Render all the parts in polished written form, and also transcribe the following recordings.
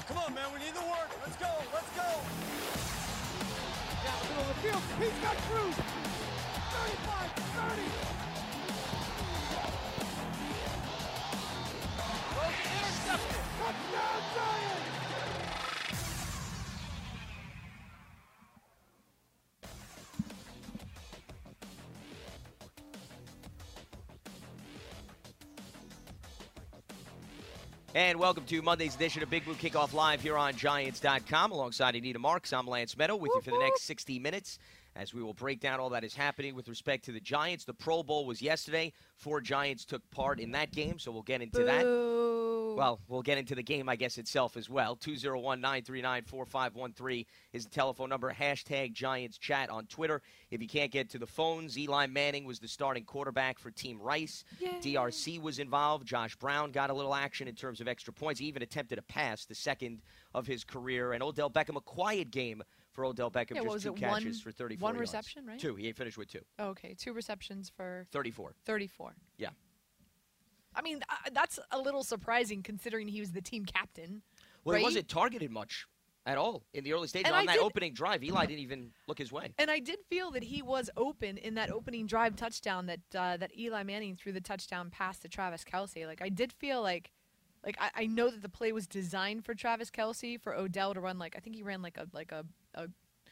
come on, man. We need the work. Let's go. Let's go. Down the middle of the field. He's got Cruz. 35, 30. Intercepted. Touchdown, Giants. And welcome to Monday's edition of Big Blue Kickoff Live here on Giants.com. Alongside Anita Marks, I'm Lance Meadow with you for the next 60 minutes as we will break down all that is happening with respect to the Giants. The Pro Bowl was yesterday. 4 Giants took part in that game, so we'll get into that. Well, we'll get into the game, I guess, itself as well. 201-939-4513 is the telephone number. Hashtag Giants Chat on Twitter. If you can't get to the phones, Eli Manning was the starting quarterback for Team Rice. Yay. DRC was involved. Josh Brown got a little action in terms of extra points. He even attempted a pass, the second of his career. And Odell Beckham, a quiet game for Odell Beckham, just 2 catches for 34 One yards. reception, right? 2. He finished with 2. Oh, okay, 2 receptions for 34. 34. Yeah. I mean, that's a little surprising considering he was the team captain. Well, right? he wasn't targeted much at all in the early stages. And On that opening drive, Eli didn't even look his way. And I did feel that he was open in that opening drive touchdown that Eli Manning threw the touchdown pass to Travis Kelce. Like, I did feel like I know that the play was designed for Travis Kelce, for Odell to run, like, I think he ran like a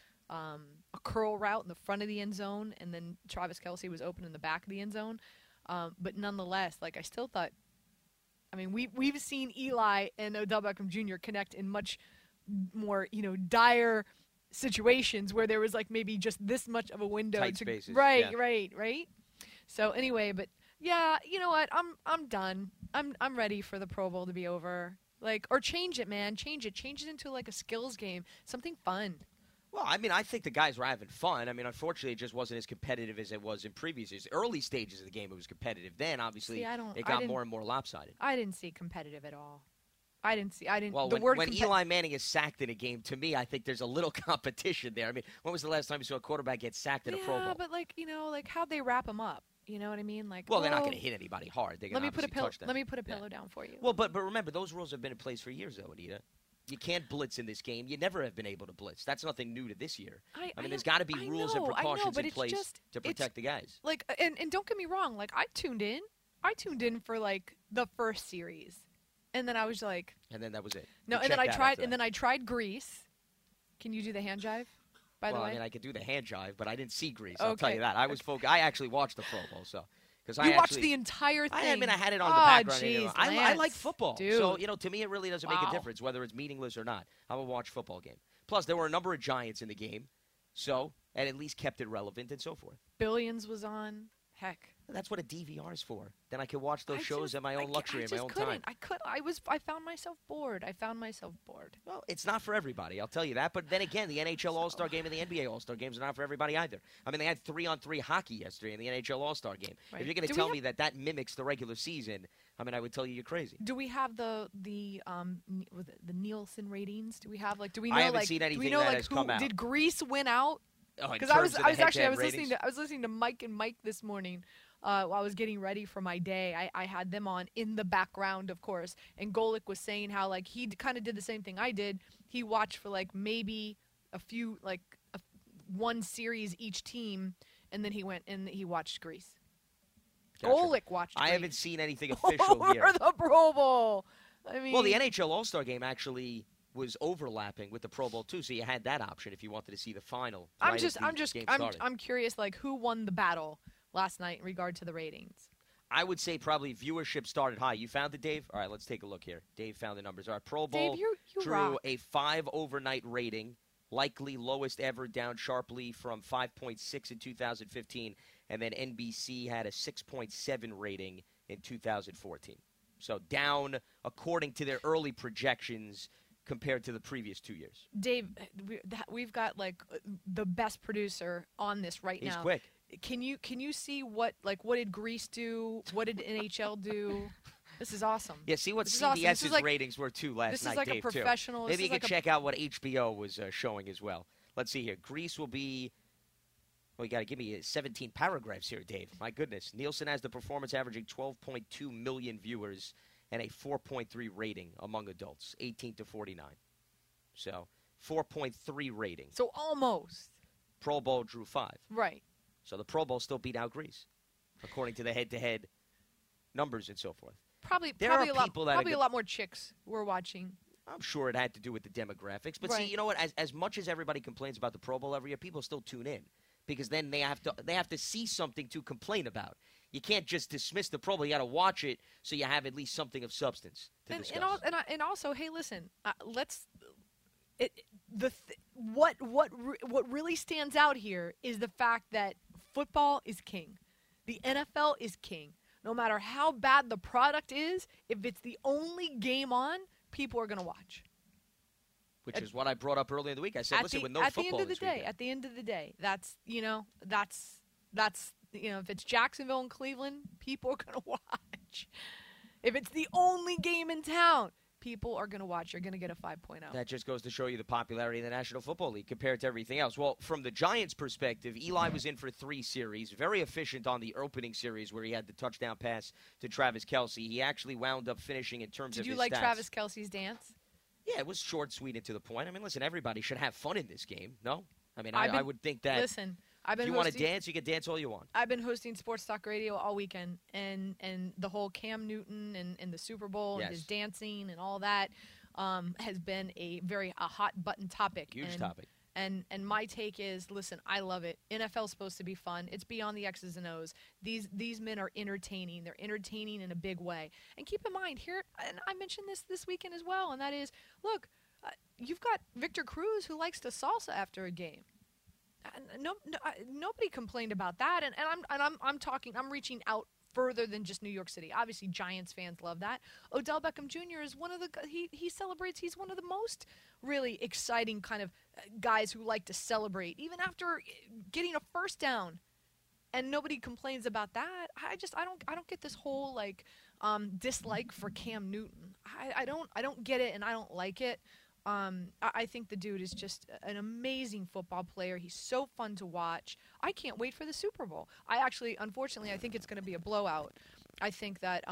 curl route in the front of the end zone, and then Travis Kelce was open in the back of the end zone. But nonetheless, like, I still thought, I mean, we've seen Eli and Odell Beckham Jr. connect in much more, dire situations where there was, like, maybe just this much of a window. Tight spaces. Right, yeah. right. So anyway, but yeah, you know what? I'm done. I'm ready for the Pro Bowl to be over. Like, or change it, man. Change it into like a skills game, something fun. Well, I mean, I think the guys were having fun. I mean, unfortunately, it just wasn't as competitive as it was in previous years. Early stages of the game, it was competitive. Then, obviously, it got more and more lopsided. I didn't see competitive at all. I didn't. Well, when Eli Manning is sacked in a game, to me, I think there's a little competition there. I mean, when was the last time you saw a quarterback get sacked in a Pro Bowl? Yeah, but like how'd they wrap him up? You know what I mean? Like, well, they're not going to hit anybody hard. They're going to touch them. Let me put a pillow down for you. Well, but remember, those rules have been in place for years, though, Anita. You can't blitz in this game. You never have been able to blitz. That's nothing new to this year. I mean, there's got to be rules and precautions in place to protect the guys. Like, and don't get me wrong. Like, I tuned in for like the first series, and then I was like, and then that was it. No, and then I tried Grease. Can you do the hand jive? By the way, I mean, I could do the hand jive, but I didn't see Grease. I'll tell you that. I was focused. I actually watched the Pro Bowl, so. You watched the entire thing. I mean, I had it on the background. Geez, I like football. Dude. So, to me, it really doesn't make a difference whether it's meaningless or not. I'm a watch football game. Plus, there were a number of Giants in the game, so it at least kept it relevant and so forth. Billions was on. Heck. That's what a DVR is for. Then I could watch those shows at my own luxury, in my own time. I found myself bored. Well, it's not for everybody, I'll tell you that. But then again, the NHL All-Star Game and the NBA All-Star Games are not for everybody either. I mean, they had 3-on-3 hockey yesterday in the NHL All-Star Game. Right. If you're going to tell me that mimics the regular season, I mean, I would tell you you're crazy. Do we have the Nielsen ratings? Do we have do we know I haven't seen anything that has come out. Did Grease win out? Because I was listening to Mike and Mike this morning while I was getting ready for my day. I had them on in the background, of course, and Golick was saying how he kind of did the same thing I did. He watched for maybe a few one series each team, and then he went and he watched Grease. Gotcha. Golick watched Grease. I haven't seen anything official here. Over the Pro Bowl. I mean, well, the NHL All-Star Game actually was overlapping with the Pro Bowl too, so you had that option if you wanted to see the final. I'm curious, who won the battle last night in regard to the ratings? I would say probably viewership started high. You found it, Dave? All right, let's take a look here. Dave found the numbers. All right, Pro Bowl Dave, you drew rock. a 5 overnight rating, likely lowest ever, down sharply from 5.6 in 2015, and then NBC had a 6.7 rating in 2014. So down, according to their early projections, compared to the previous 2 years. Dave, we've got the best producer on this right now. He's quick. Can you see what did Grease do? What did NHL do? This is awesome. Yeah, see what CBS's ratings were too last night, Dave. This is a professional. Maybe you can check out what HBO was showing as well. Let's see here. Grease will be. Well, you got to give me 17 paragraphs here, Dave. My goodness. Nielsen has the performance averaging 12.2 million viewers. and a 4.3 rating among adults, 18 to 49. So 4.3 rating. So almost. Pro Bowl drew 5. Right. So the Pro Bowl still beat out Greece, according to the head-to-head numbers and so forth. Probably are a people that probably a lot more chicks were watching. I'm sure it had to do with the demographics. But see, Right. you know what? As much as everybody complains about the Pro Bowl every year, people still tune in because then they have to see something to complain about. You can't just dismiss the Pro Bowl. You got to watch it so you have at least something of substance to discuss. And also, hey, listen, what really stands out here is the fact that football is king. The NFL is king. No matter how bad the product is, if it's the only game on, people are going to watch. Which is what I brought up earlier in the week. I said, listen, with no football at the end of the day, that's if it's Jacksonville and Cleveland, people are going to watch. If it's the only game in town, people are going to watch. You're going to get a 5.0. That just goes to show you the popularity of the National Football League compared to everything else. Well, from the Giants' perspective, Eli was in for 3 series, very efficient on the opening series where he had the touchdown pass to Travis Kelce. He actually wound up finishing in terms of his stats. Did you like Travis Kelce's dance? Yeah, it was short, sweet, and to the point. I mean, listen, everybody should have fun in this game, no? I mean, I would think that if you want to dance, you can dance all you want. I've been hosting Sports Talk Radio all weekend, and the whole Cam Newton and the Super Bowl and his dancing and all that has been a hot-button topic. Huge topic. And my take is, listen, I love it. NFL's supposed to be fun. It's beyond the X's and O's. These men are entertaining. They're entertaining in a big way. And keep in mind here, and I mentioned this weekend as well, and that is, look, you've got Victor Cruz who likes to salsa after a game. Nobody complained about that, and I'm reaching out further than just New York City. Obviously, Giants fans love that. Odell Beckham Jr. is one of the he celebrates. He's one of the most really exciting kind of guys who like to celebrate, even after getting a first down, and nobody complains about that. I don't get this whole dislike for Cam Newton. I don't get it, and I don't like it. I think the dude is just an amazing football player. He's so fun to watch. I can't wait for the Super Bowl. Unfortunately, I think it's going to be a blowout. I think that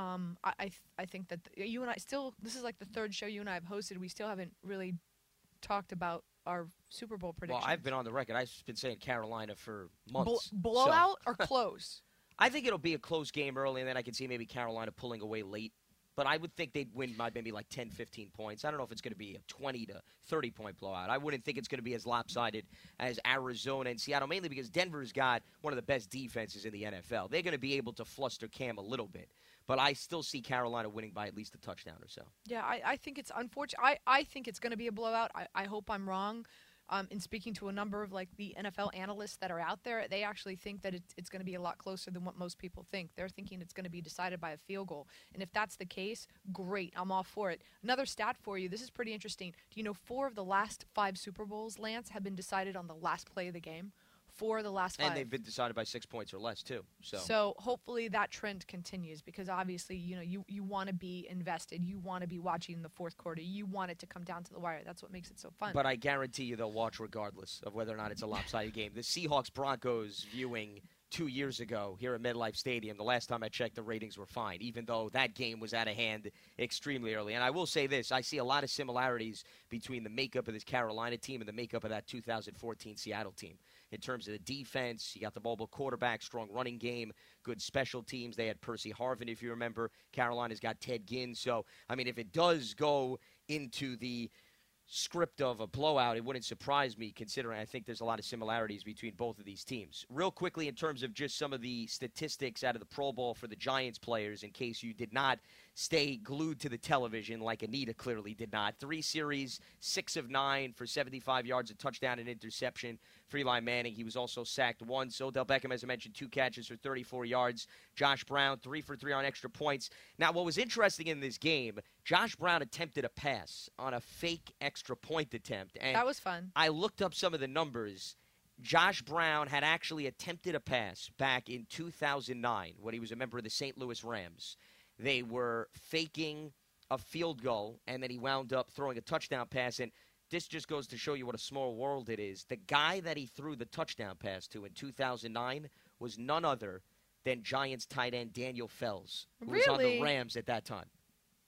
I think that you and I still, this is like the third show you and I have hosted. We still haven't really talked about our Super Bowl predictions. Well, I've been on the record. I've been saying Carolina for months. Blowout or close? I think it'll be a close game early, and then I can see maybe Carolina pulling away late. But I would think they'd win by maybe like 10, 15 points. I don't know if it's going to be a 20 to 30-point blowout. I wouldn't think it's going to be as lopsided as Arizona and Seattle, mainly because Denver's got one of the best defenses in the NFL. They're going to be able to fluster Cam a little bit. But I still see Carolina winning by at least a touchdown or so. Yeah, I think it's unfortunate. I think it's going to be a blowout. I hope I'm wrong. In speaking to a number of the NFL analysts that are out there, they actually think that it's going to be a lot closer than what most people think. They're thinking it's going to be decided by a field goal. And if that's the case, great. I'm all for it. Another stat for you. This is pretty interesting. Do you know 4 of the last 5 Super Bowls, Lance, have been decided on the last play of the game? 4 of the last 5. And they've been decided by 6 points or less, too. So hopefully that trend continues because obviously, you want to be invested. You want to be watching the fourth quarter. You want it to come down to the wire. That's what makes it so fun. But I guarantee you they'll watch regardless of whether or not it's a lopsided game. The Seahawks-Broncos viewing 2 years ago here at MetLife Stadium, the last time I checked, the ratings were fine, even though that game was out of hand extremely early. And I will say this, I see a lot of similarities between the makeup of this Carolina team and the makeup of that 2014 Seattle team. In terms of the defense, you got the mobile quarterback, strong running game, good special teams. They had Percy Harvin, if you remember. Carolina's got Ted Ginn. So, I mean, if it does go into the script of a blowout, it wouldn't surprise me, considering I think there's a lot of similarities between both of these teams. Real quickly, in terms of just some of the statistics out of the Pro Bowl for the Giants players, in case you did not stay glued to the television like Anita clearly did not. 3 series, 6 of 9 for 75 yards, a touchdown and interception for Eli Manning. He was also sacked once. Odell Beckham, as I mentioned, 2 catches for 34 yards. Josh Brown, 3 for 3 on extra points. Now, what was interesting in this game, Josh Brown attempted a pass on a fake extra point attempt. And that was fun. I looked up some of the numbers. Josh Brown had actually attempted a pass back in 2009 when he was a member of the St. Louis Rams. They were faking a field goal, and then he wound up throwing a touchdown pass. And this just goes to show you what a small world it is. The guy that he threw the touchdown pass to in 2009 was none other than Giants tight end Daniel Fells, who was on the Rams at that time.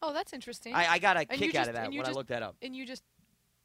Oh, that's interesting. I got a And kick you out just- of that and you when I just- looked that up. And you just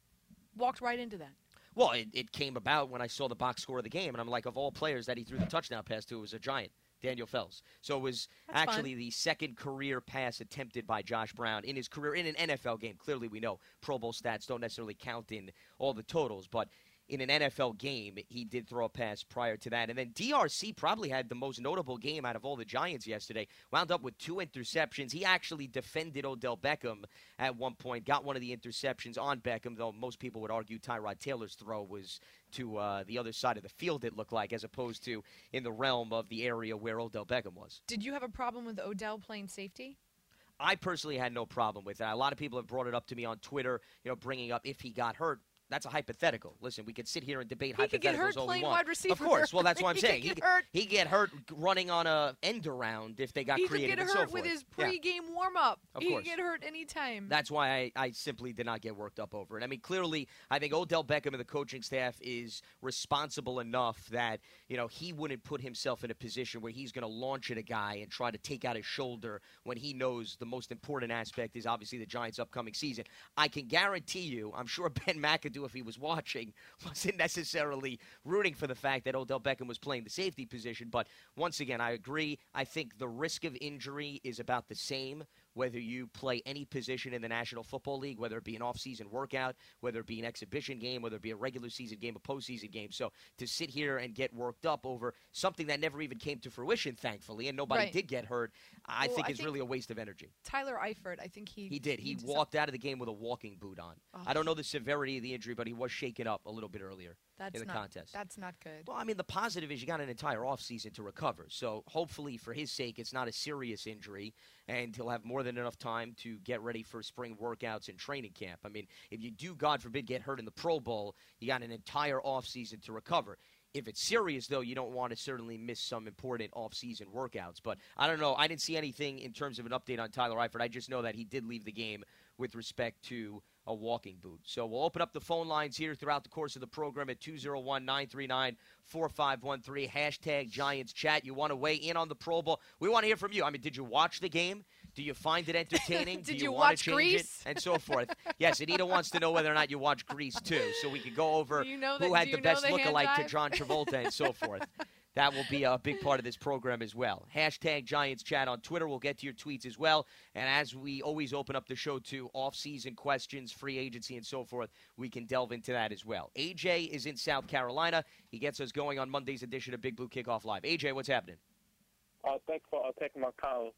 walked right into that. Well, it came about when I saw the box score of the game, and I'm like, of all players that he threw the touchdown pass to, it was a Giant, Daniel Fells. So it was That's actually fun. the second career pass attempted by Josh Brown in his career in an NFL game. Clearly, we know Pro Bowl stats don't necessarily count in all the totals, but in an NFL game, he did throw a pass prior to that. And then DRC probably had the most notable game out of all the Giants yesterday. Wound up with 2 interceptions. He actually defended Odell Beckham at one point, got one of the interceptions on Beckham, though most people would argue Tyrod Taylor's throw was to the other side of the field, it looked like, as opposed to in the realm of the area where Odell Beckham was. Did you have a problem with Odell playing safety? I personally had no problem with that. A lot of people have brought it up to me on Twitter, bringing up if he got hurt. That's a hypothetical. Listen, we could sit here and debate He hypotheticals could get hurt all we playing want. wide receiver. Of course. Well, that's what I'm He saying. could get hurt. He get hurt running on a end around if they got He could creative get and so hurt forth. with his Yeah. pregame warm-up. Of He course. could get hurt anytime. That's why I simply did not get worked up over it. I mean, clearly, I think Odell Beckham and the coaching staff is responsible enough that, he wouldn't put himself in a position where he's going to launch at a guy and try to take out his shoulder when he knows the most important aspect is obviously the Giants' upcoming season. I can guarantee you, I'm sure Ben McAdoo, if he was watching, wasn't necessarily rooting for the fact that Odell Beckham was playing the safety position. But once again, I agree. I think the risk of injury is about the same whether you play any position in the National Football League, whether it be an off-season workout, whether it be an exhibition game, whether it be a regular season game, a postseason game. So to sit here and get worked up over something that never even came to fruition, thankfully, and nobody Right. did get hurt, I Well, think I is think really a waste of energy. Tyler Eifert, I think He did. He did walked out of the game with a walking boot on. Oh. I don't know the severity of the injury, but he was shaken up a little bit earlier That's in the not, contest. That's not good. Well, I mean, the positive is you got an entire offseason to recover. So hopefully for his sake, it's not a serious injury, and he'll have more than enough time to get ready for spring workouts and training camp. I mean, if you do, God forbid, get hurt in the Pro Bowl, you got an entire offseason to recover. If it's serious, though, you don't want to certainly miss some important off-season workouts. But I don't know. I didn't see anything in terms of an update on Tyler Eifert. I just know that he did leave the game with respect to a walking boot. So we'll open up the phone lines here throughout the course of the program at 201-939-4513. Hashtag Giants Chat. You want to weigh in on the Pro Bowl? We want to hear from you. I mean, did you watch the game? Do you find it entertaining? Did Do you want watch to change Grease? it? And so forth. Yes, Anita wants to know whether or not you watch Grease, too, so we could go over Do you know who that- had do the you know best the hand lookalike to jive? John Travolta and so forth. That will be a big part of this program as well. Hashtag Giants Chat on Twitter. We'll get to your tweets as well. And as we always open up the show to off-season questions, free agency, and so forth, we can delve into that as well. AJ is in South Carolina. He gets us going on Monday's edition of Big Blue Kickoff Live. AJ, what's happening? Thanks for taking my call.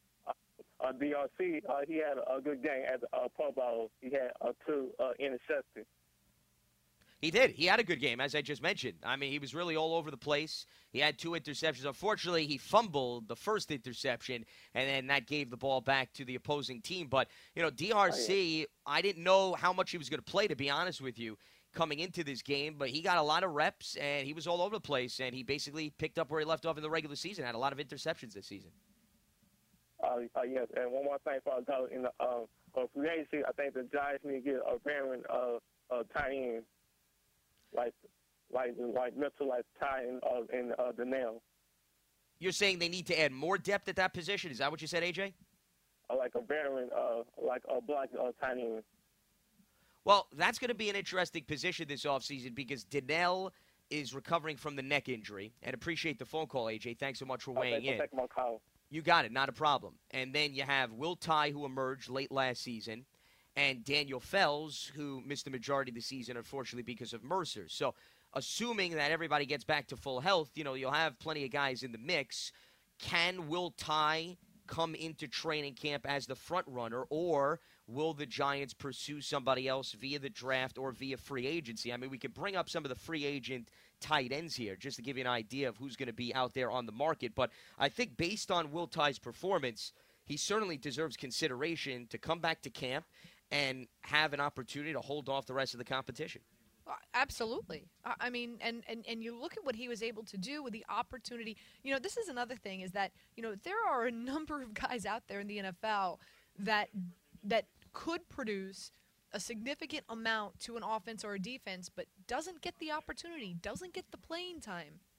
DRC, he had a good game at the Pro Bowl. He had 2 interceptions. He did. He had a good game, as I just mentioned. I mean, he was really all over the place. He had 2 interceptions. Unfortunately, he fumbled the first interception, and then that gave the ball back to the opposing team. But, DRC, I didn't know how much he was going to play, to be honest with you, coming into this game. But he got a lot of reps, and he was all over the place, and he basically picked up where he left off in the regular season. Had a lot of interceptions this season. Yes, and one more thing before I go in the free agency, I think the Giants need to get a veteran tight end, like Mitchell, like tight end in the nail, You're saying they need to add more depth at that position? Is that what you said, AJ? like a veteran, like a black tight end. Well, that's going to be an interesting position this offseason because Donnell is recovering from the neck injury. And appreciate the phone call, AJ. Thanks so much for weighing in. Take my call. You got it. Not a problem. And then you have Will Tye, who emerged late last season, and Daniel Fells, who missed the majority of the season, unfortunately, because of Mercer. So assuming that everybody gets back to full health, you'll have plenty of guys in the mix. Can Will Tye come into training camp as the front runner, or will the Giants pursue somebody else via the draft or via free agency? I mean, we could bring up some of the free agent tight ends here just to give you an idea of who's going to be out there on the market. But I think based on Will Tye's performance, he certainly deserves consideration to come back to camp and have an opportunity to hold off the rest of the competition. Absolutely. I mean, and you look at what he was able to do with the opportunity. This is another thing is that, there are a number of guys out there in the NFL that could produce a significant amount to an offense or a defense, but doesn't get the opportunity, doesn't get the playing time.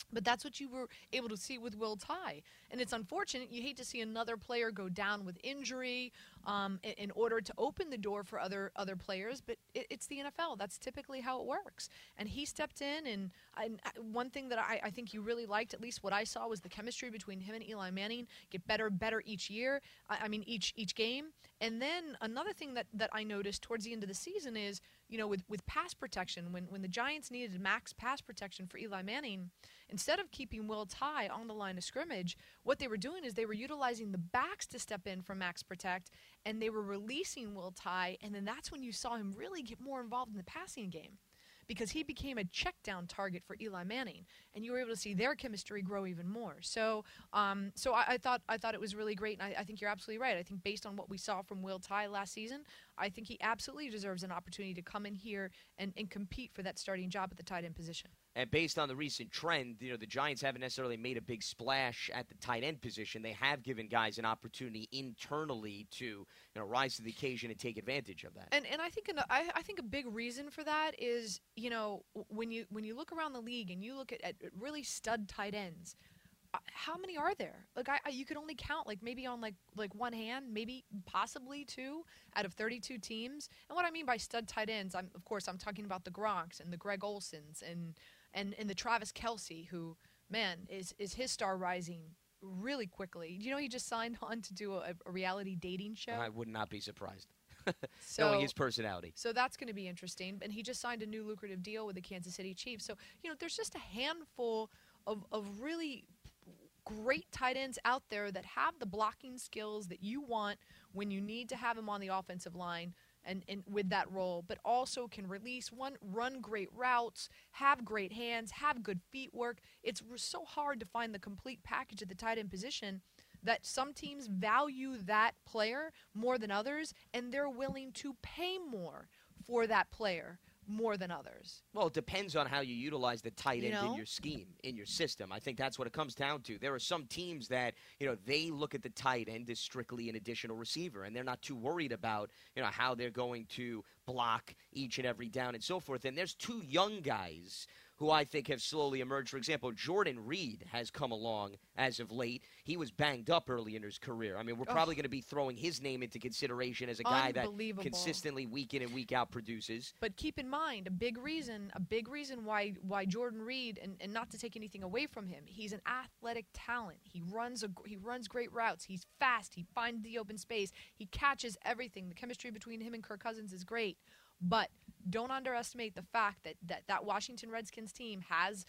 But that's what you were able to see with Will Tye. And it's unfortunate. You hate to see another player go down with injury in order to open the door for other players. But it's the NFL. That's typically how it works. And he stepped in. And one thing that I think you really liked, at least what I saw, was the chemistry between him and Eli Manning get better each year. Each game. And then another thing that I noticed towards the end of the season is, with pass protection, when the Giants needed max pass protection for Eli Manning, instead of keeping Will Tye on the line of scrimmage, what they were doing is they were utilizing the backs to step in for max protect, and they were releasing Will Tye, and then that's when you saw him really get more involved in the passing game, because he became a check down target for Eli Manning, and you were able to see their chemistry grow even more. So I thought it was really great, and I think you're absolutely right. I think based on what we saw from Will Tye last season, I think he absolutely deserves an opportunity to come in here and compete for that starting job at the tight end position. And based on the recent trend, the Giants haven't necessarily made a big splash at the tight end position. They have given guys an opportunity internally to rise to the occasion and take advantage of that. And I think a big reason for that is when you look around the league and you look at really stud tight ends, how many are there? Like you could only count maybe on like one hand, maybe possibly two out of 32 teams. And what I mean by stud tight ends, I'm talking about the Gronks and the Greg Olsons and the Travis Kelce, who, man, is his star rising really quickly. He just signed on to do a reality dating show? I would not be surprised. Knowing his personality. So that's going to be interesting. And he just signed a new lucrative deal with the Kansas City Chiefs. So, there's just a handful of really great tight ends out there that have the blocking skills that you want when you need to have them on the offensive line and with that role, but also can run great routes, have great hands, have good feet work. It's so hard to find the complete package at the tight end position that some teams value that player more than others, and they're willing to pay more for that player more than others. Well, it depends on how you utilize the tight end in your scheme, in your system. I think that's what it comes down to. There are some teams that, they look at the tight end as strictly an additional receiver, and they're not too worried about, how they're going to block each and every down and so forth. And there's two young guys who I think have slowly emerged. For example, Jordan Reed has come along as of late. He was banged up early in his career. I mean, we're probably going to be throwing his name into consideration as a guy that consistently week in and week out produces. But keep in mind, a big reason why Jordan Reed, and not to take anything away from him, he's an athletic talent. He runs great routes. He's fast. He finds the open space. He catches everything. The chemistry between him and Kirk Cousins is great. But don't underestimate the fact that Washington Redskins team has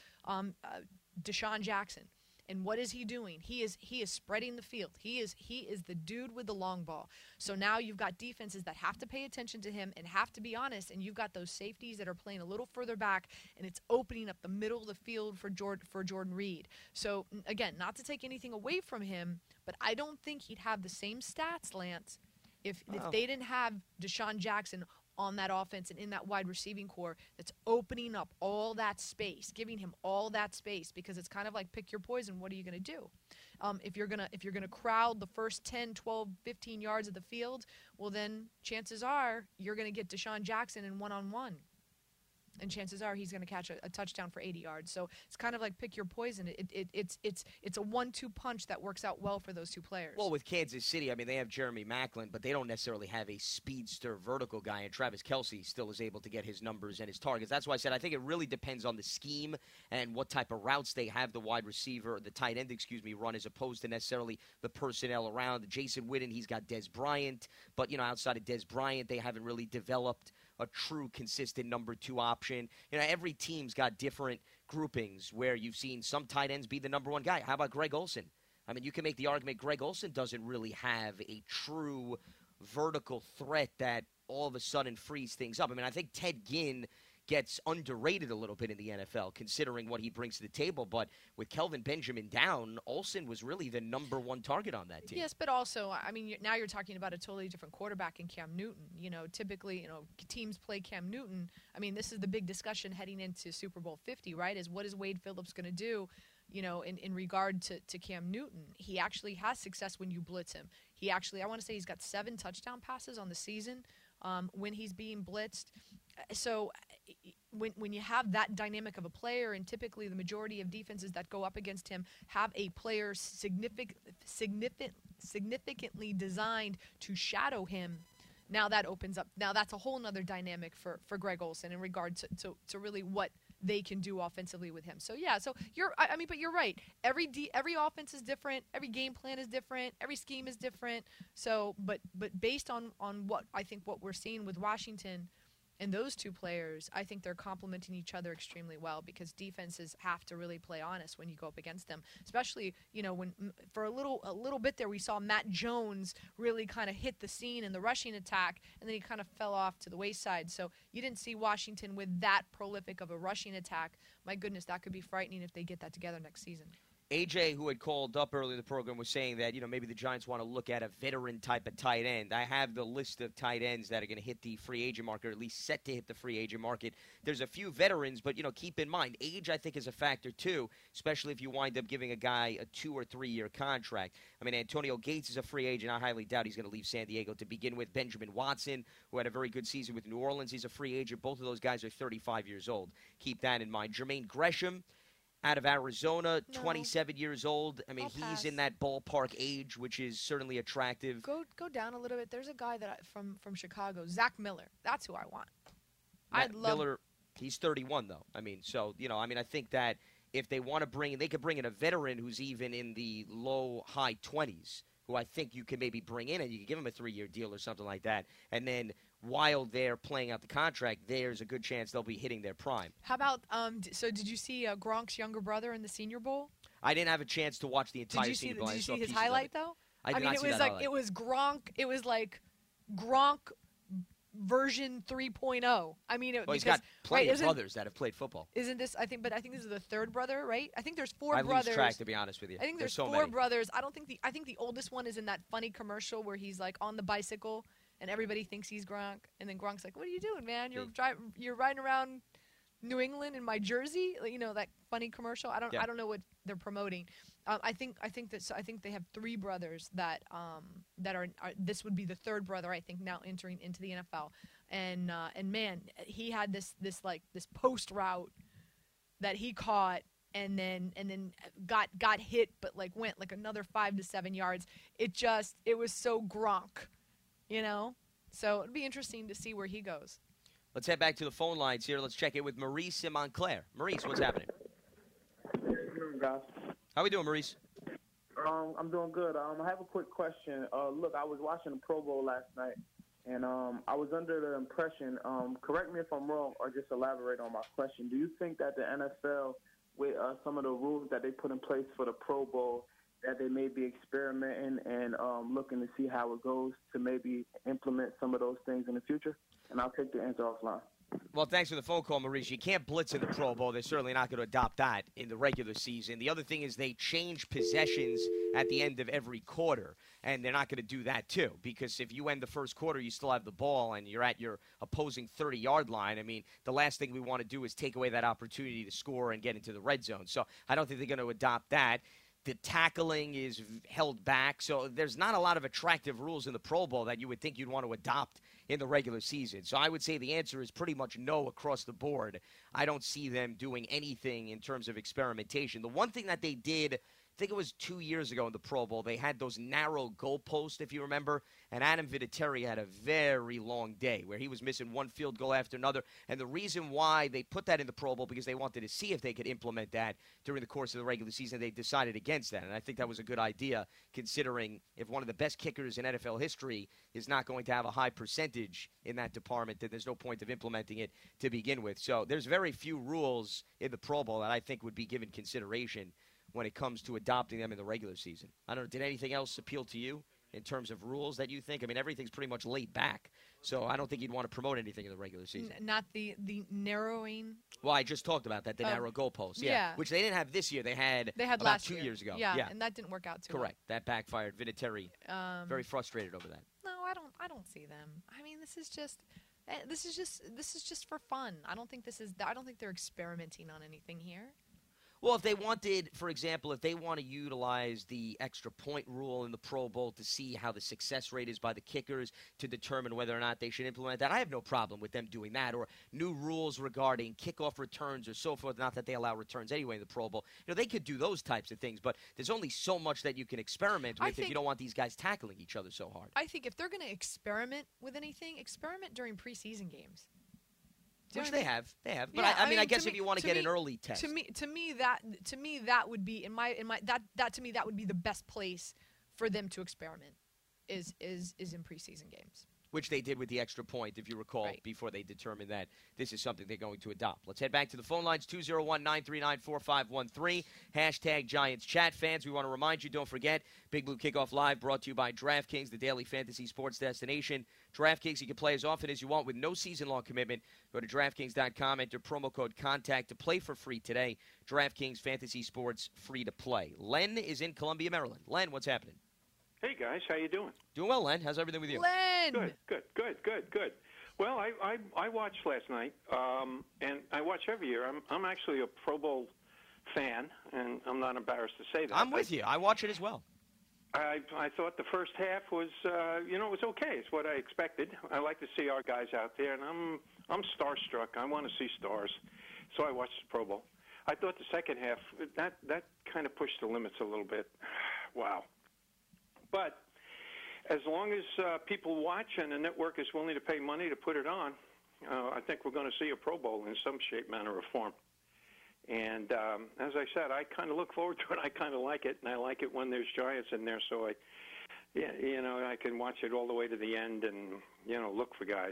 Deshaun Jackson. And what is he doing? He is spreading the field. He is the dude with the long ball. So now you've got defenses that have to pay attention to him and have to be honest, and you've got those safeties that are playing a little further back, and it's opening up the middle of the field for Jordan Reed. So again, not to take anything away from him, but I don't think he'd have the same stats, Lance, if they didn't have Deshaun Jackson on that offense and in that wide receiving core that's opening up all that space, giving him all that space, because it's kind of like pick your poison. What are you going to do? If you're going to crowd the first 10, 12, 15 yards of the field, well, then chances are you're going to get Deshaun Jackson in one-on-one. And chances are he's going to catch a touchdown for 80 yards. So it's kind of like pick your poison. It's a 1-2 punch that works out well for those two players. Well, with Kansas City, I mean, they have Jeremy Maclin, but they don't necessarily have a speedster vertical guy, and Travis Kelce still is able to get his numbers and his targets. That's why I said I think it really depends on the scheme and what type of routes they have the wide receiver, the tight end, run, as opposed to necessarily the personnel around. Jason Witten, he's got Dez Bryant, but, outside of Dez Bryant, they haven't really developed a true consistent number 2 option. Every team's got different groupings where you've seen some tight ends be the number 1 guy. How about Greg Olsen? I mean, you can make the argument Greg Olsen doesn't really have a true vertical threat that all of a sudden frees things up. I mean, I think Ted Ginn gets underrated a little bit in the NFL, considering what he brings to the table. But with Kelvin Benjamin down, Olsen was really the number 1 target on that team. Yes, but also, I mean, now you're talking about a totally different quarterback in Cam Newton. Typically, teams play Cam Newton. I mean, this is the big discussion heading into Super Bowl 50, right, is what is Wade Phillips going to do, in regard to Cam Newton. He actually has success when you blitz him. I want to say he's got 7 touchdown passes on the season when he's being blitzed. So when you have that dynamic of a player, and typically the majority of defenses that go up against him have a player significantly designed to shadow him. Now that opens up. Now that's a whole nother dynamic for Greg Olsen in regard to really what they can do offensively with him. So yeah, but you're right. Every offense is different. Every game plan is different. Every scheme is different. So, but based on what I think what we're seeing with Washington and those two players, I think they're complementing each other extremely well, because defenses have to really play honest when you go up against them. Especially, when for a little bit there we saw Matt Jones really kind of hit the scene in the rushing attack, and then he kind of fell off to the wayside. So you didn't see Washington with that prolific of a rushing attack. My goodness, that could be frightening if they get that together next season. AJ, who had called up earlier in the program, was saying that, maybe the Giants want to look at a veteran type of tight end. I have the list of tight ends that are going to hit the free agent market, or at least set to hit the free agent market. There's a few veterans, but, keep in mind, age, I think, is a factor, too, especially if you wind up giving a guy a 2 or 3 year contract. I mean, Antonio Gates is a free agent. I highly doubt he's going to leave San Diego to begin with. Benjamin Watson, who had a very good season with New Orleans, he's a free agent. Both of those guys are 35 years old. Keep that in mind. Jermaine Gresham, out of Arizona, 27 years old. I mean, he's in that ballpark age, which is certainly attractive. Go down a little bit. There's a guy from Chicago, Zach Miller. That's who I want. Miller, he's 31, though. I mean, so, I think that if they want to they could bring in a veteran who's even in the low, high 20s, who I think you can maybe bring in, and you can give him a 3-year deal or something like that. And then while they're playing out the contract, there's a good chance they'll be hitting their prime. How about so did you see Gronk's younger brother in the Senior Bowl? I didn't have a chance to watch the entire Senior Bowl. Did you see his highlight, though? I did not see that highlight. It was Gronk. It was like Gronk version 3.0. I mean, he's got plenty of brothers that have played football. Isn't this? I think this is the third brother, right? I think there's 4 brothers. I lose track, to be honest with you. I think there's so 4 many brothers. I think the oldest one is in that funny commercial where he's like on the bicycle and everybody thinks he's Gronk, and then Gronk's like, "What are you doing, man? You're riding around New England in my jersey." That funny commercial. I don't know what they're promoting. I think they have 3 brothers that are this would be the third brother, I think, now entering into the NFL. And man, he had this post route that he caught and then got hit, but went another 5 to 7 yards. It was so Gronk, So it'd be interesting to see where he goes. Let's head back to the phone lines here. Let's check in with Maurice in Montclair. Maurice, what's happening? Good, guys. How we doing, Maurice? I'm doing good. I have a quick question. Look, I was watching the Pro Bowl last night, and I was under the impression, correct me if I'm wrong or just elaborate on my question, do you think that the NFL, with some of the rules that they put in place for the Pro Bowl, that they may be experimenting and looking to see how it goes to maybe implement some of those things in the future? And I'll take the answer offline. Well, thanks for the phone call, Maurice. You can't blitz in the Pro Bowl. They're certainly not going to adopt that in the regular season. The other thing is they change possessions at the end of every quarter, and they're not going to do that too, because if you end the first quarter, you still have the ball, and you're at your opposing 30-yard line. I mean, the last thing we want to do is take away that opportunity to score and get into the red zone. So I don't think they're going to adopt that. The tackling is held back, so there's not a lot of attractive rules in the Pro Bowl that you would think you'd want to adopt in the regular season. So I would say the answer is pretty much no across the board. I don't see them doing anything in terms of experimentation. The one thing that they did, I think it was 2 years ago in the Pro Bowl, they had those narrow goalposts, if you remember, and Adam Vinatieri had a very long day where he was missing one field goal after another. And the reason why they put that in the Pro Bowl, because they wanted to see if they could implement that during the course of the regular season. They decided against that, and I think that was a good idea, considering if one of the best kickers in NFL history is not going to have a high percentage in that department, then there's no point of implementing it to begin with. So there's very few rules in the Pro Bowl that I think would be given consideration when it comes to adopting them in the regular season. I don't know, did anything else appeal to you in terms of rules that you think? I mean, everything's pretty much laid back, so I don't think you'd want to promote anything in the regular season. Not the narrowing? Well, I just talked about that, the narrow goalposts, yeah. Which they didn't have this year. They had about last 2 years ago. Yeah, and that didn't work out too well. Correct. That backfired. Vinatieri, very frustrated over that. No, I don't see them. I mean, this is just for fun. I don't think they're experimenting on anything here. Well, if they wanted, for example, if they want to utilize the extra point rule in the Pro Bowl to see how the success rate is by the kickers to determine whether or not they should implement that, I have no problem with them doing that. Or new rules regarding kickoff returns or so forth, not that they allow returns anyway in the Pro Bowl. They could do those types of things, but there's only so much that you can experiment with if you don't want these guys tackling each other so hard. I think if they're going to experiment with anything, experiment during preseason games. Which they have. But yeah, I mean, I guess if you want to get an early test. To me that would be that would be the best place for them to experiment is in preseason games. Which they did with the extra point, if you recall, before they determined that this is something they're going to adopt. Let's head back to the phone lines, 201-939-4513, hashtag Giants Chat. Fans, we want to remind you, don't forget, Big Blue Kickoff Live brought to you by DraftKings, the daily fantasy sports destination. DraftKings, you can play as often as you want with no season-long commitment. Go to DraftKings.com, enter promo code CONTACT to play for free today. DraftKings Fantasy Sports, free to play. Len is in Columbia, Maryland. Len, what's happening? Hey, guys. How you doing? Doing well, Len. How's everything with you? Len! Good. Well, I watched last night, and I watch every year. I'm actually a Pro Bowl fan, and I'm not embarrassed to say that. I'm with you. I watch it as well. I thought the first half was, it was okay. It's what I expected. I like to see our guys out there, and I'm starstruck. I want to see stars, so I watched the Pro Bowl. I thought the second half that kind of pushed the limits a little bit. Wow. But as long as people watch and the network is willing to pay money to put it on, I think we're going to see a Pro Bowl in some shape, manner, or form. And as I said, I kind of look forward to it. I kind of like it, and I like it when there's Giants in there. So I can watch it all the way to the end and look for guys.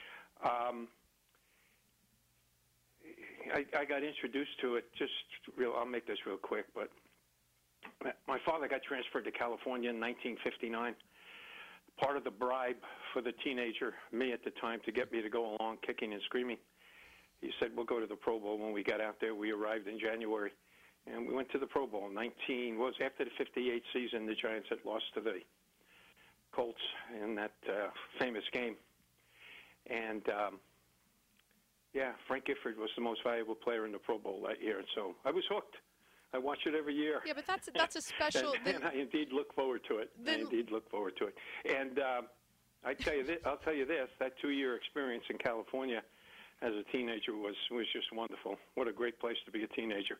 I got introduced to it I'll make this real quick, but my father got transferred to California in 1959. Part of the bribe for the teenager, me at the time, to get me to go along kicking and screaming, he said, we'll go to the Pro Bowl. When we got out there, we arrived in January, and we went to the Pro Bowl. After the 58 season, the Giants had lost to the Colts in that famous game. And, Frank Gifford was the most valuable player in the Pro Bowl that year, and so I was hooked. I watch it every year. Yeah, but that's a special. and I indeed look forward to it. And I'll tell you this: that 2-year experience in California as a teenager was just wonderful. What a great place to be a teenager.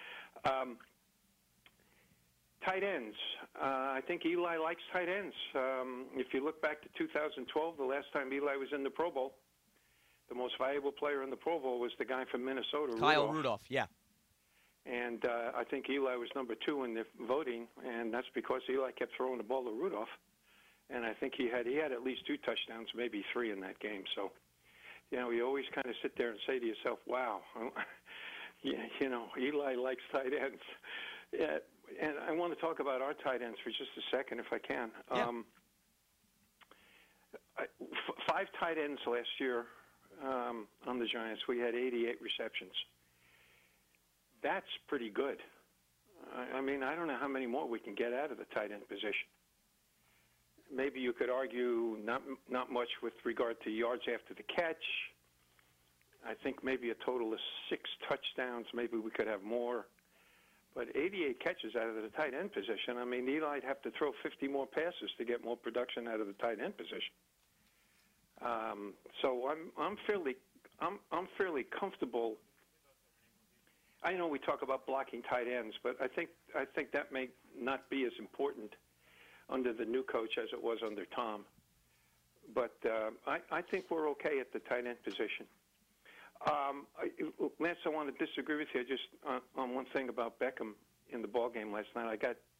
Tight ends. I think Eli likes tight ends. If you look back to 2012, the last time Eli was in the Pro Bowl, the most valuable player in the Pro Bowl was the guy from Minnesota, Kyle Rudolph. Yeah. And I think Eli was number 2 in the voting, and that's because Eli kept throwing the ball to Rudolph. And I think he had at least 2 touchdowns, maybe 3 in that game. So, you always kind of sit there and say to yourself, wow, Eli likes tight ends. Yeah, and I want to talk about our tight ends for just a second, if I can. Yeah. 5 tight ends last year on the Giants. We had 88 receptions. That's pretty good. I mean, I don't know how many more we can get out of the tight end position. Maybe you could argue not much with regard to yards after the catch. I think maybe a total of 6 touchdowns. Maybe we could have more. But 88 catches out of the tight end position. I mean, Eli'd have to throw 50 more passes to get more production out of the tight end position. So I'm fairly comfortable. I know we talk about blocking tight ends, but I think that may not be as important under the new coach as it was under Tom. But I think we're okay at the tight end position. Lance, I want to disagree with you just on one thing about Beckham in the ball game last night.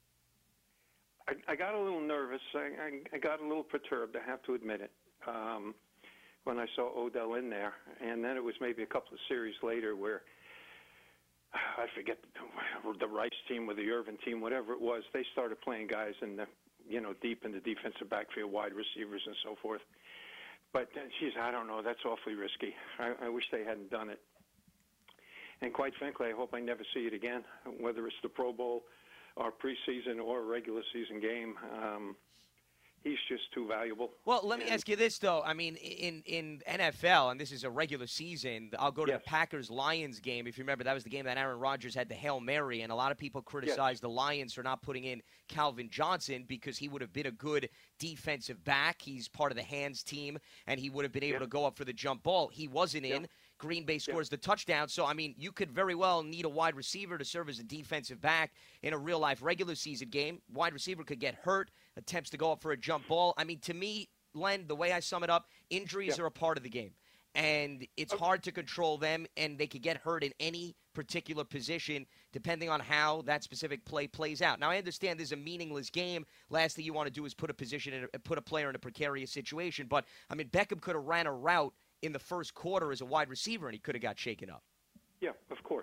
I got a little nervous. I got a little perturbed, I have to admit it, when I saw Odell in there. And then it was maybe a couple of series later where I forget the Rice team or the Irvin team, whatever it was, they started playing guys in the, deep in the defensive backfield, wide receivers and so forth. But, geez, I don't know. That's awfully risky. I wish they hadn't done it. And quite frankly, I hope I never see it again, whether it's the Pro Bowl or preseason or a regular season game. he's just too valuable. Well, let me ask you this, though. I mean, in NFL, and this is a regular season, I'll go to the Packers-Lions game. If you remember, that was the game that Aaron Rodgers had the Hail Mary, and a lot of people criticized the Lions for not putting in Calvin Johnson because he would have been a good defensive back. He's part of the hands team, and he would have been able to go up for the jump ball. He wasn't in. Green Bay scores the touchdown. So, I mean, you could very well need a wide receiver to serve as a defensive back in a real-life regular season game. Wide receiver could get hurt, attempts to go up for a jump ball. I mean, to me, Len, the way I sum it up, injuries are a part of the game. And it's hard to control them, and they could get hurt in any particular position depending on how that specific play plays out. Now, I understand this is a meaningless game. Last thing you want to do is put a player in a precarious situation. But, I mean, Beckham could have ran a route in the first quarter as a wide receiver, and he could have got shaken up. Yeah, of course.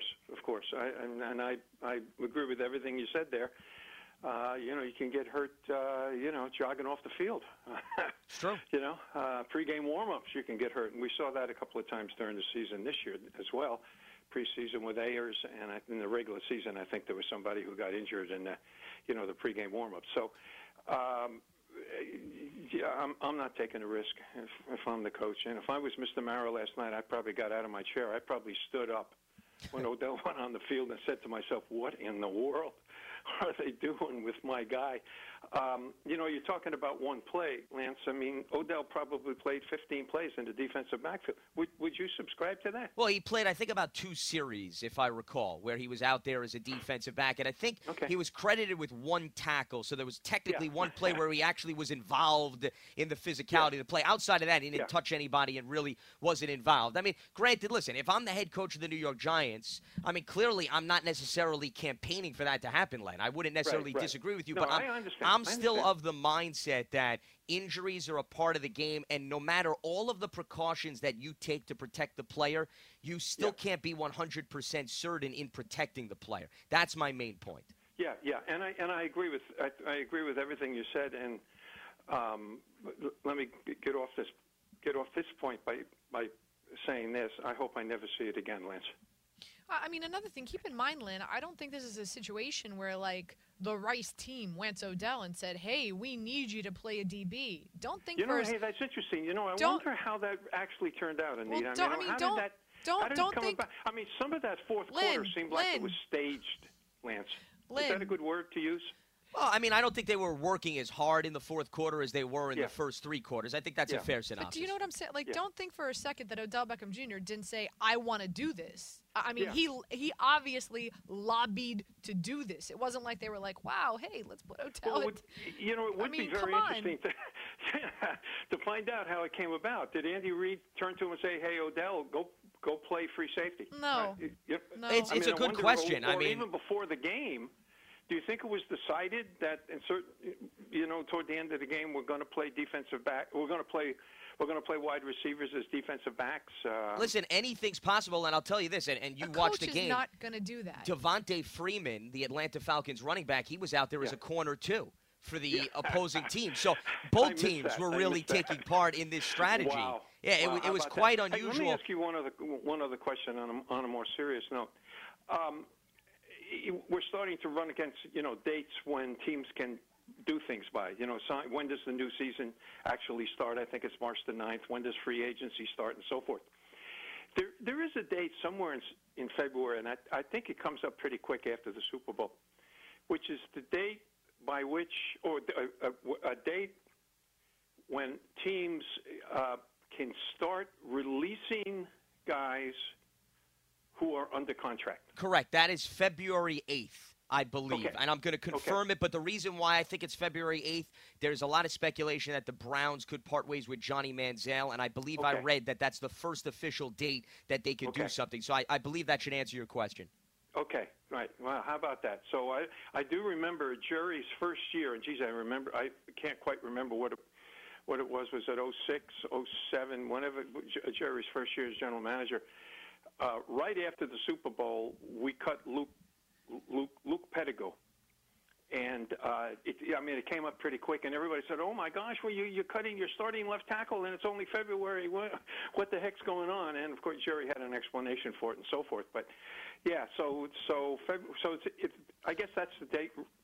I agree with everything you said there. You can get hurt, jogging off the field. It's true. Pre-game warm-ups, you can get hurt. And we saw that a couple of times during the season this year as well. Preseason with Ayers, and in the regular season, I think there was somebody who got injured in the pre-game warm-ups. So, I'm not taking a risk if I'm the coach. And if I was Mr. Mara last night, I probably got out of my chair. I probably stood up when Odell went on the field and said to myself, what in the world are they doing with my guy? You're talking about one play, Lance. I mean, Odell probably played 15 plays in the defensive backfield. Would you subscribe to that? Well, he played, I think, about 2 series, if I recall, where he was out there as a defensive back. And I think he was credited with 1 tackle. So there was technically one play where he actually was involved in the physicality of the play. Outside of that, he didn't touch anybody and really wasn't involved. I mean, granted, listen, if I'm the head coach of the New York Giants, I mean, clearly I'm not necessarily campaigning for that to happen, Len. I wouldn't necessarily disagree with you, but I'm still of the mindset that injuries are a part of the game, and no matter all of the precautions that you take to protect the player, you still can't be 100% certain in protecting the player. That's my main point. Yeah, and I agree with everything you said. And let me get off this point by saying this. I hope I never see it again, Lance. I mean, another thing, keep in mind, Lynn, I don't think this is a situation where, like, the Rice team went to Odell and said, hey, we need you to play a DB. Don't think hey, that's interesting. I wonder how that actually turned out, Anita. Don't think. I mean, some of that fourth quarter seemed like it was staged, Lance. Is that a good word to use? Well, I mean, I don't think they were working as hard in the fourth quarter as they were in the first 3 quarters. I think that's a fair synopsis. But do you know what I'm saying? Like, don't think for a second that Odell Beckham Jr. didn't say, I want to do this. I mean, he obviously lobbied to do this. It wasn't like they were like, wow, hey, let's put Odell. Well, it would be very interesting to find out how it came about. Did Andy Reid turn to him and say, hey, Odell, go play free safety? No. No. It's a good question. Or even before the game, do you think it was decided that toward the end of the game we're going to play defensive back? We're going to play wide receivers as defensive backs. Listen, anything's possible, and I'll tell you this, and you watch the game. Coach is not going to do that. Devontae Freeman, the Atlanta Falcons running back, he was out there as a corner too for the opposing team. So both teams were really taking part in this strategy. Wow. Yeah, it was quite unusual. Hey, let me ask you one other question on a more serious note. We're starting to run against dates when teams can do things by. When does the new season actually start? I think it's March the 9th. When does free agency start, and so forth? There is a date somewhere in February, and I think it comes up pretty quick after the Super Bowl, which is the date by which, or a date when teams can start releasing guys who are under contract. Correct. That is February 8th. I believe, and I'm going to confirm it, but the reason why I think it's February 8th, there's a lot of speculation that the Browns could part ways with Johnny Manziel, and I believe I read that that's the first official date that they could do something. So I believe that should answer your question. Okay, right. Well, how about that? So I do remember Jerry's first year, and geez, I can't quite remember what it was. Was it 06, 07, whenever Jerry's first year as general manager? Right after the Super Bowl, we cut Luke Pettigrew, and it came up pretty quick, and everybody said, "Oh my gosh, well you're cutting your starting left tackle, and it's only February. What the heck's going on?" And of course, Jerry had an explanation for it and so forth. But yeah, so I guess that's the date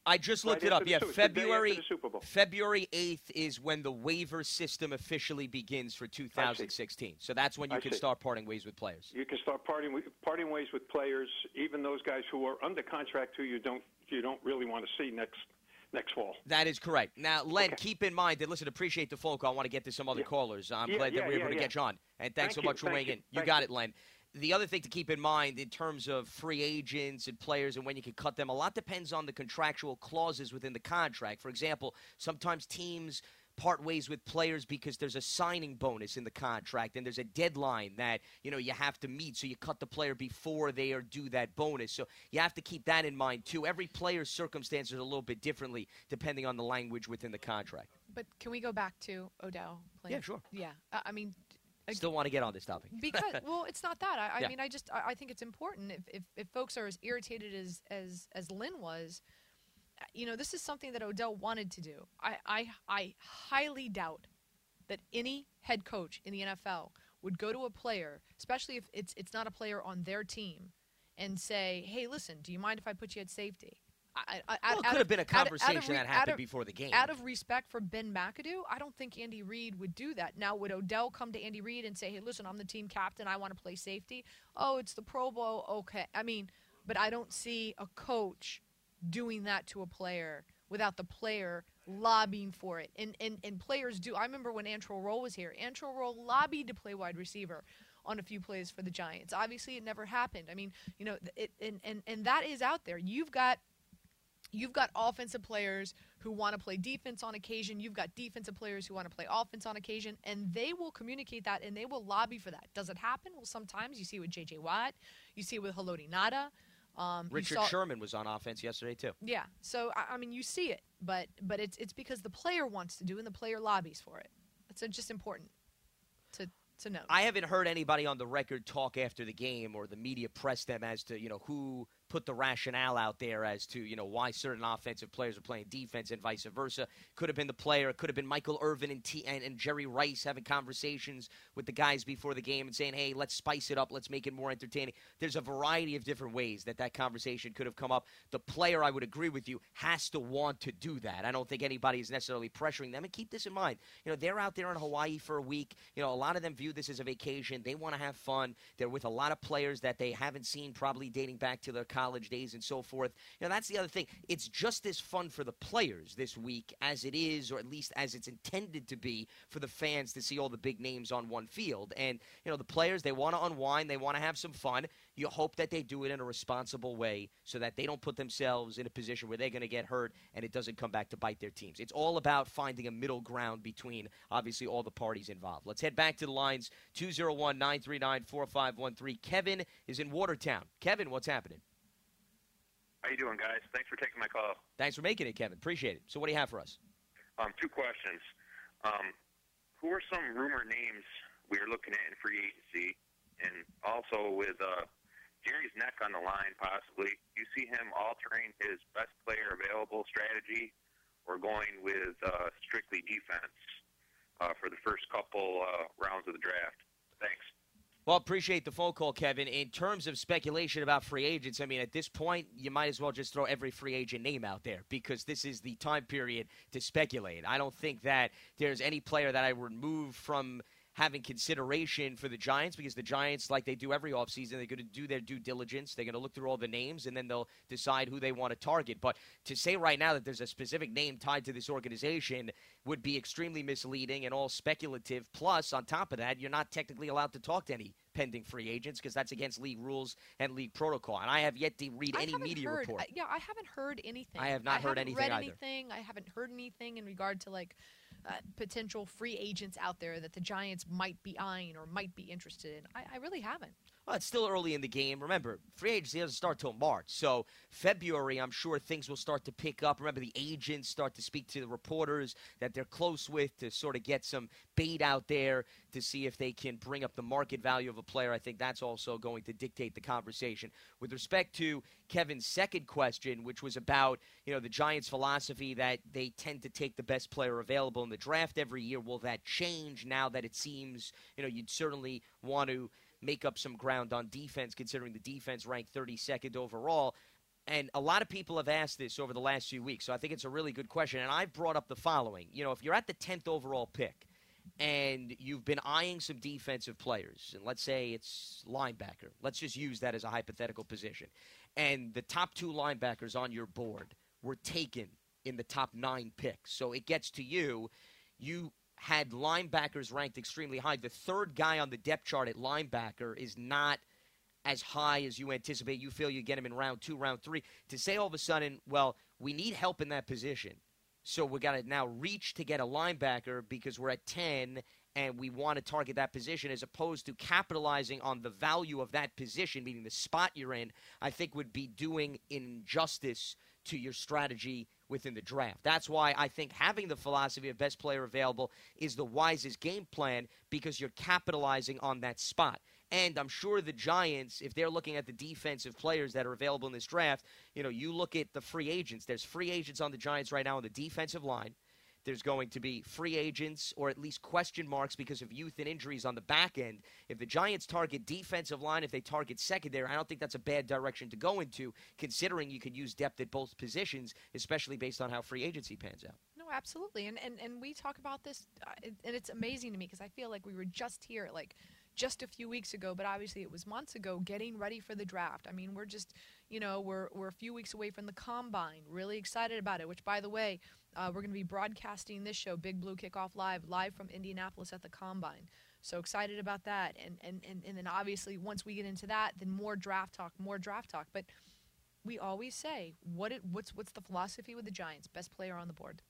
I just looked Right it up. after Yeah, the Super- the day after February the Super Bowl. February 8th is when the waiver system officially begins for 2016. So that's when you I can see. start parting ways with players. You can start parting ways with players, even those guys who are under contract who you don't really want to see next fall. That is correct. Now, Len, Okay. keep in mind that, listen, appreciate the phone call. I want to get to some other Yeah. callers. I'm Yeah, glad that yeah, we were able yeah, to yeah. get you on. And thanks so Thank you, much for thank weighing you, in. You thank got you. it, Len. The other thing to keep in mind in terms of free agents and players and when you can cut them, a lot depends on the contractual clauses within the contract. For example, sometimes teams part ways with players because there's a signing bonus in the contract and there's a deadline that you have to meet, so you cut the player before they are due that bonus. So you have to keep that in mind too. Every player's circumstances are a little bit differently depending on the language within the contract. But can we go back to Odell playing? Yeah, sure. Yeah, I mean, Still want to get on this topic. because well, it's not that. I Yeah. mean, I think it's important if folks are as irritated as Lynn was. This is something that Odell wanted to do. I highly doubt that any head coach in the NFL would go to a player, especially if it's not a player on their team, and say, "Hey, listen, do you mind if I put you at safety?" It could have been a conversation that happened before the game. Out of respect for Ben McAdoo, I don't think Andy Reid would do that. Now, would Odell come to Andy Reid and say, "Hey, listen, I'm the team captain. I want to play safety"? Oh, it's the Pro Bowl. Okay. I mean, but I don't see a coach doing that to a player without the player lobbying for it. And players do. I remember when Antrel Roll was here. Antrel Roll lobbied to play wide receiver on a few plays for the Giants. Obviously, it never happened. I mean, and that is out there. You've got offensive players who want to play defense on occasion. You've got defensive players who want to play offense on occasion, and they will communicate that, and they will lobby for that. Does it happen? Well, sometimes. You see it with J.J. Watt. You see it with Haloti Ngata. Richard Sherman was on offense yesterday, too. Yeah. So, I mean, you see it, but it's because the player wants to do and the player lobbies for it. It's just important to note. I haven't heard anybody on the record talk after the game or the media press them as to, who put the rationale out there as to, why certain offensive players are playing defense and vice versa. Could have been the player. It could have been Michael Irvin and Jerry Rice having conversations with the guys before the game and saying, hey, let's spice it up. Let's make it more entertaining. There's a variety of different ways that conversation could have come up. The player, I would agree with you, has to want to do that. I don't think anybody is necessarily pressuring them. And keep this in mind. They're out there in Hawaii for a week. A lot of them view this as a vacation. They want to have fun. They're with a lot of players that they haven't seen probably dating back to their college days and so forth. That's the other thing. It's just as fun for the players this week as it is, or at least as it's intended to be, for the fans to see all the big names on one field. And, the players, they want to unwind. They want to have some fun. You hope that they do it in a responsible way so that they don't put themselves in a position where they're going to get hurt and it doesn't come back to bite their teams. It's all about finding a middle ground between, obviously, all the parties involved. Let's head back to the lines, 201-939-4513. Kevin is in Watertown. Kevin, what's happening? How you doing, guys? Thanks for taking my call. Thanks for making it, Kevin. Appreciate it. So what do you have for us? Two questions. Who are some rumor names we are looking at in free agency? And also with Jerry's neck on the line, possibly, do you see him altering his best player available strategy or going with strictly defense for the first couple rounds of the draft? Thanks. Well, appreciate the phone call, Kevin. In terms of speculation about free agents, I mean, at this point, you might as well just throw every free agent name out there because this is the time period to speculate. I don't think that there's any player that I would move from having consideration for the Giants because the Giants, like they do every offseason, they're going to do their due diligence. They're going to look through all the names, and then they'll decide who they want to target. But to say right now that there's a specific name tied to this organization would be extremely misleading and all speculative. Plus, on top of that, you're not technically allowed to talk to any pending free agents because that's against league rules and league protocol. And I have yet to read any media report. Yeah, I haven't heard anything. I have not heard anything either. I haven't heard anything in regard to potential free agents out there that the Giants might be eyeing or might be interested in. I really haven't. Well, it's still early in the game. Remember, free agency doesn't start till March. So February, I'm sure things will start to pick up. Remember, the agents start to speak to the reporters that they're close with to sort of get some bait out there to see if they can bring up the market value of a player. I think that's also going to dictate the conversation. With respect to Kevin's second question, which was about, the Giants' philosophy that they tend to take the best player available in the draft every year. Will that change now that it seems, you'd certainly want to make up some ground on defense, considering the defense ranked 32nd overall? And a lot of people have asked this over the last few weeks, so I think it's a really good question. And I've brought up the following. If you're at the 10th overall pick and you've been eyeing some defensive players, and let's say it's linebacker. Let's just use that as a hypothetical position. And the top 2 linebackers on your board were taken in the top 9 picks. So it gets to you. You had linebackers ranked extremely high. The third guy on the depth chart at linebacker is not as high as you anticipate. You feel you get him in round 2, round 3. To say all of a sudden, well, we need help in that position, so we got to now reach to get a linebacker because we're at 10 and we want to target that position, as opposed to capitalizing on the value of that position, meaning the spot you're in, I think would be doing injustice to your strategy within the draft. That's why I think having the philosophy of best player available is the wisest game plan, because you're capitalizing on that spot. And I'm sure the Giants, if they're looking at the defensive players that are available in this draft, you look at the free agents. There's free agents on the Giants right now on the defensive line. There's going to be free agents, or at least question marks because of youth and injuries on the back end. If the Giants target defensive line, if they target secondary, I don't think that's a bad direction to go into, considering you could use depth at both positions, especially based on how free agency pans out. No, absolutely. And we talk about this, and it's amazing to me because I feel like we were just here, just a few weeks ago, but obviously it was months ago, getting ready for the draft. I mean, we're just, we're a few weeks away from the Combine. Really excited about it, which, by the way, we're going to be broadcasting this show, Big Blue Kickoff live from Indianapolis at the Combine. So excited about that. And then obviously once we get into that, then more draft talk. But we always say, what's the philosophy with the Giants? Best player on the board.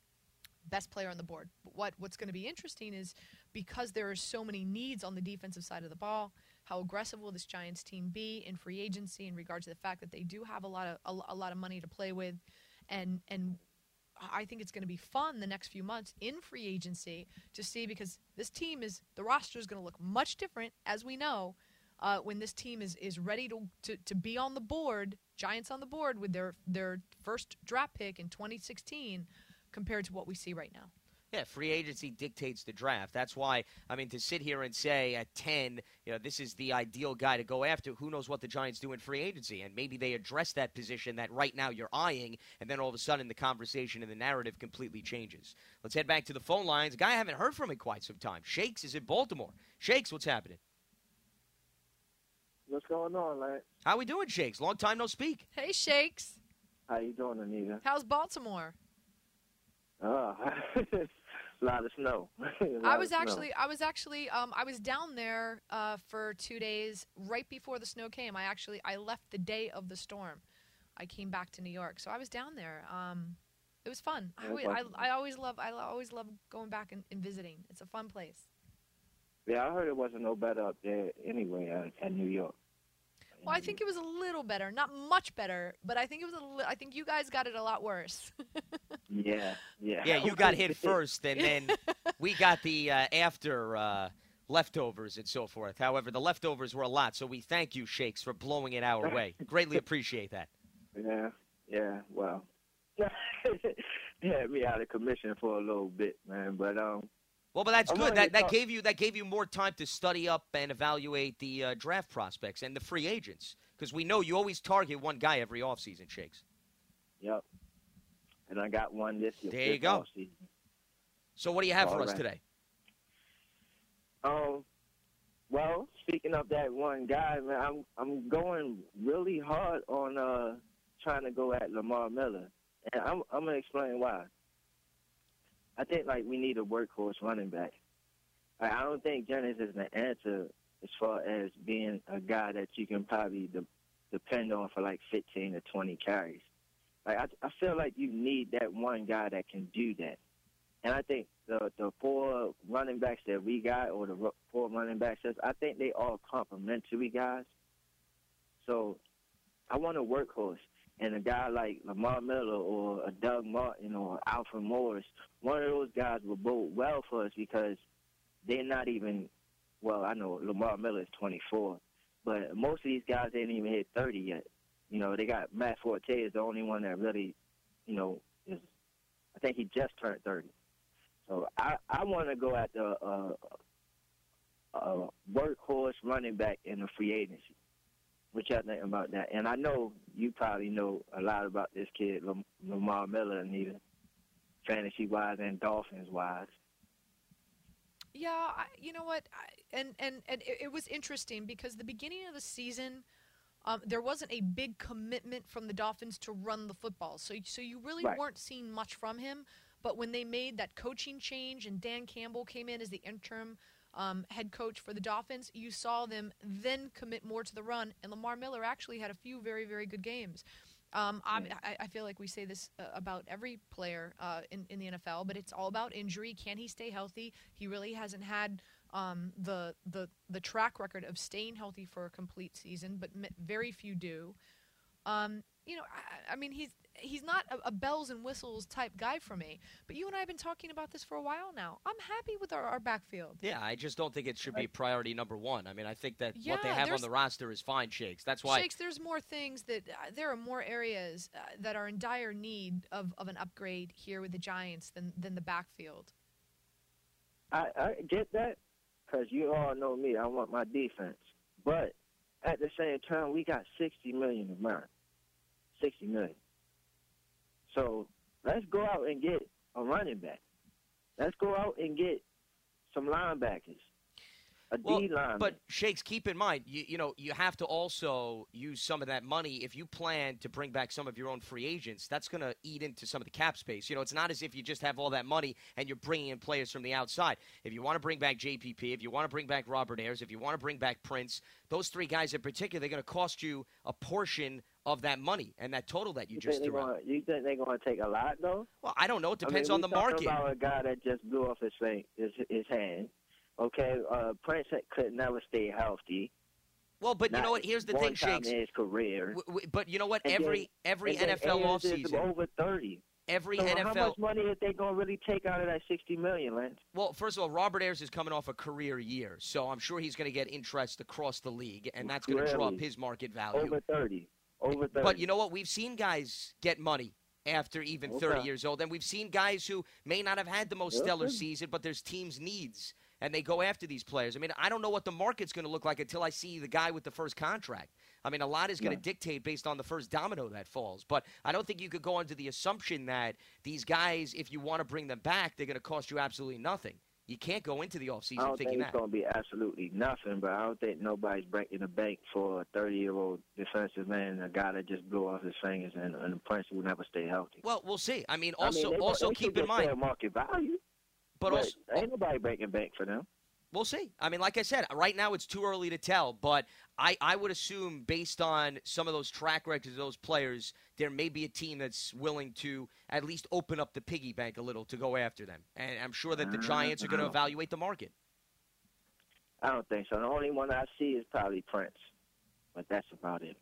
Best player on the board. But what's going to be interesting is, because there are so many needs on the defensive side of the ball, how aggressive will this Giants team be in free agency in regards to the fact that they do have a lot of money to play with, and I think it's going to be fun the next few months in free agency to see, because this team the roster is going to look much different, as we know, when this team is ready to be on the board, Giants on the board with their first draft pick in 2016, compared to what we see right now. Yeah, free agency dictates the draft. That's why, to sit here and say at 10, this is the ideal guy to go after, who knows what the Giants do in free agency. And maybe they address that position that right now you're eyeing, and then all of a sudden the conversation and the narrative completely changes. Let's head back to the phone lines. A guy I haven't heard from in quite some time. Shakes is in Baltimore. Shakes, what's happening? What's going on, Lance? How we doing, Shakes? Long time no speak. Hey, Shakes. How you doing, Anita? How's Baltimore? A lot of snow. I was down there for 2 days right before the snow came. I left the day of the storm. I came back to New York, so I was down there. It was fun. I always love going back and visiting. It's a fun place. Yeah, I heard it wasn't no better up there anyway at New York. Well, I think it was a little better, not much better, but I think it was I think you guys got it a lot worse. Yeah. Yeah, you got hit first, and then we got the after leftovers and so forth. However, the leftovers were a lot, so we thank you, Shakes, for blowing it our way. Greatly appreciate that. Yeah, well. They had me out of commission for a little bit, man, but Well, but that's good. That gave you more time to study up and evaluate the draft prospects and the free agents, because we know you always target one guy every offseason, Shakes. Yep. And I got one this year. There you go. Offseason. So what do you have for us right. today? Well, speaking of that one guy, man, I'm going really hard on trying to go at Lamar Miller, and I'm gonna explain why. I think we need a workhorse running back. I don't think Jennings is the answer as far as being a guy that you can probably depend on for 15 to 20 carries. I feel like you need that one guy that can do that. And I think the 4 running backs that we got, or the 4 running backs, I think they all complementary guys. So I want a workhorse. And a guy like Lamar Miller or a Doug Martin or Alfred Morris, one of those guys will bode well for us, because they're not even, well, I know Lamar Miller is 24, but most of these guys ain't even hit 30 yet. They got Matt Forte is the only one that really, is, I think he just turned 30. So I want to go at the workhorse running back in the free agency. what y'all think about that? And I know you probably know a lot about this kid, Lamar Miller, Anita, fantasy-wise and Dolphins-wise. Yeah, you know what? It was interesting because the beginning of the season, there wasn't a big commitment from the Dolphins to run the football. So you really weren't seeing much from him. But when they made that coaching change and Dan Campbell came in as the interim head coach for the Dolphins, you saw them then commit more to the run, and Lamar Miller actually had a few very, very good games. I feel like we say this about every player in the NFL, but it's all about injury. Can he stay healthy? He really hasn't had the track record of staying healthy for a complete season, but very few do. I mean, he's not a bells and whistles type guy for me. But you and I have been talking about this for a while now. I'm happy with our backfield. Yeah, I just don't think it should be priority number one. I mean, I think that what they have on the roster is fine, Shakes. That's why. Shakes, there's more things that there are more areas that are in dire need of an upgrade here with the Giants than the backfield. I get that because you all know me. I want my defense. But at the same time, we got $60 million a month. $60 million. So let's go out and get a running back. Let's go out and get some linebackers. D lineman. But Shakes, keep in mind, you have to also use some of that money if you plan to bring back some of your own free agents. That's going to eat into some of the cap space. It's not as if you just have all that money and you're bringing in players from the outside. If you want to bring back JPP, if you want to bring back Robert Ayers, if you want to bring back Prince, those three guys in particular, they're going to cost you a portion of that money and that total that you just threw out. You think they're going to take a lot, though? Well, I don't know. It depends on the market. We're talking about a guy that just blew off his hand. Okay, Prince could never stay healthy. Well, but you know what? Here's the thing, Shakes. In his career. But you know what? Every NFL offseason. Over 30. Every so NFL. How much money are they going to really take out of that $60 million, Lance? Well, first of all, Robert Ayers is coming off a career year, so I'm sure he's going to get interest across the league, and that's going to draw up his market value. Over 30. But you know what? We've seen guys get money after even 30 years old, and we've seen guys who may not have had the most stellar season, but there's teams' needs. And they go after these players. I mean, I don't know what the market's going to look like until I see the guy with the first contract. I mean, a lot is going to dictate based on the first domino that falls. But I don't think you could go under the assumption that these guys, if you want to bring them back, they're going to cost you absolutely nothing. You can't go into the offseason thinking that. I don't think it's going to be absolutely nothing, but I don't think nobody's breaking the bank for a 30-year-old defensive man, a guy that just blew off his fingers, and a Prince who never stay healthy. Well, we'll see. I mean, also keep in mind. Market value. But also, ain't nobody breaking bank for them. We'll see. I mean, like I said, right now it's too early to tell, but I would assume based on some of those track records of those players, there may be a team that's willing to at least open up the piggy bank a little to go after them. And I'm sure that the Giants are going to evaluate the market. I don't think so. The only one I see is probably Prince, but that's about it.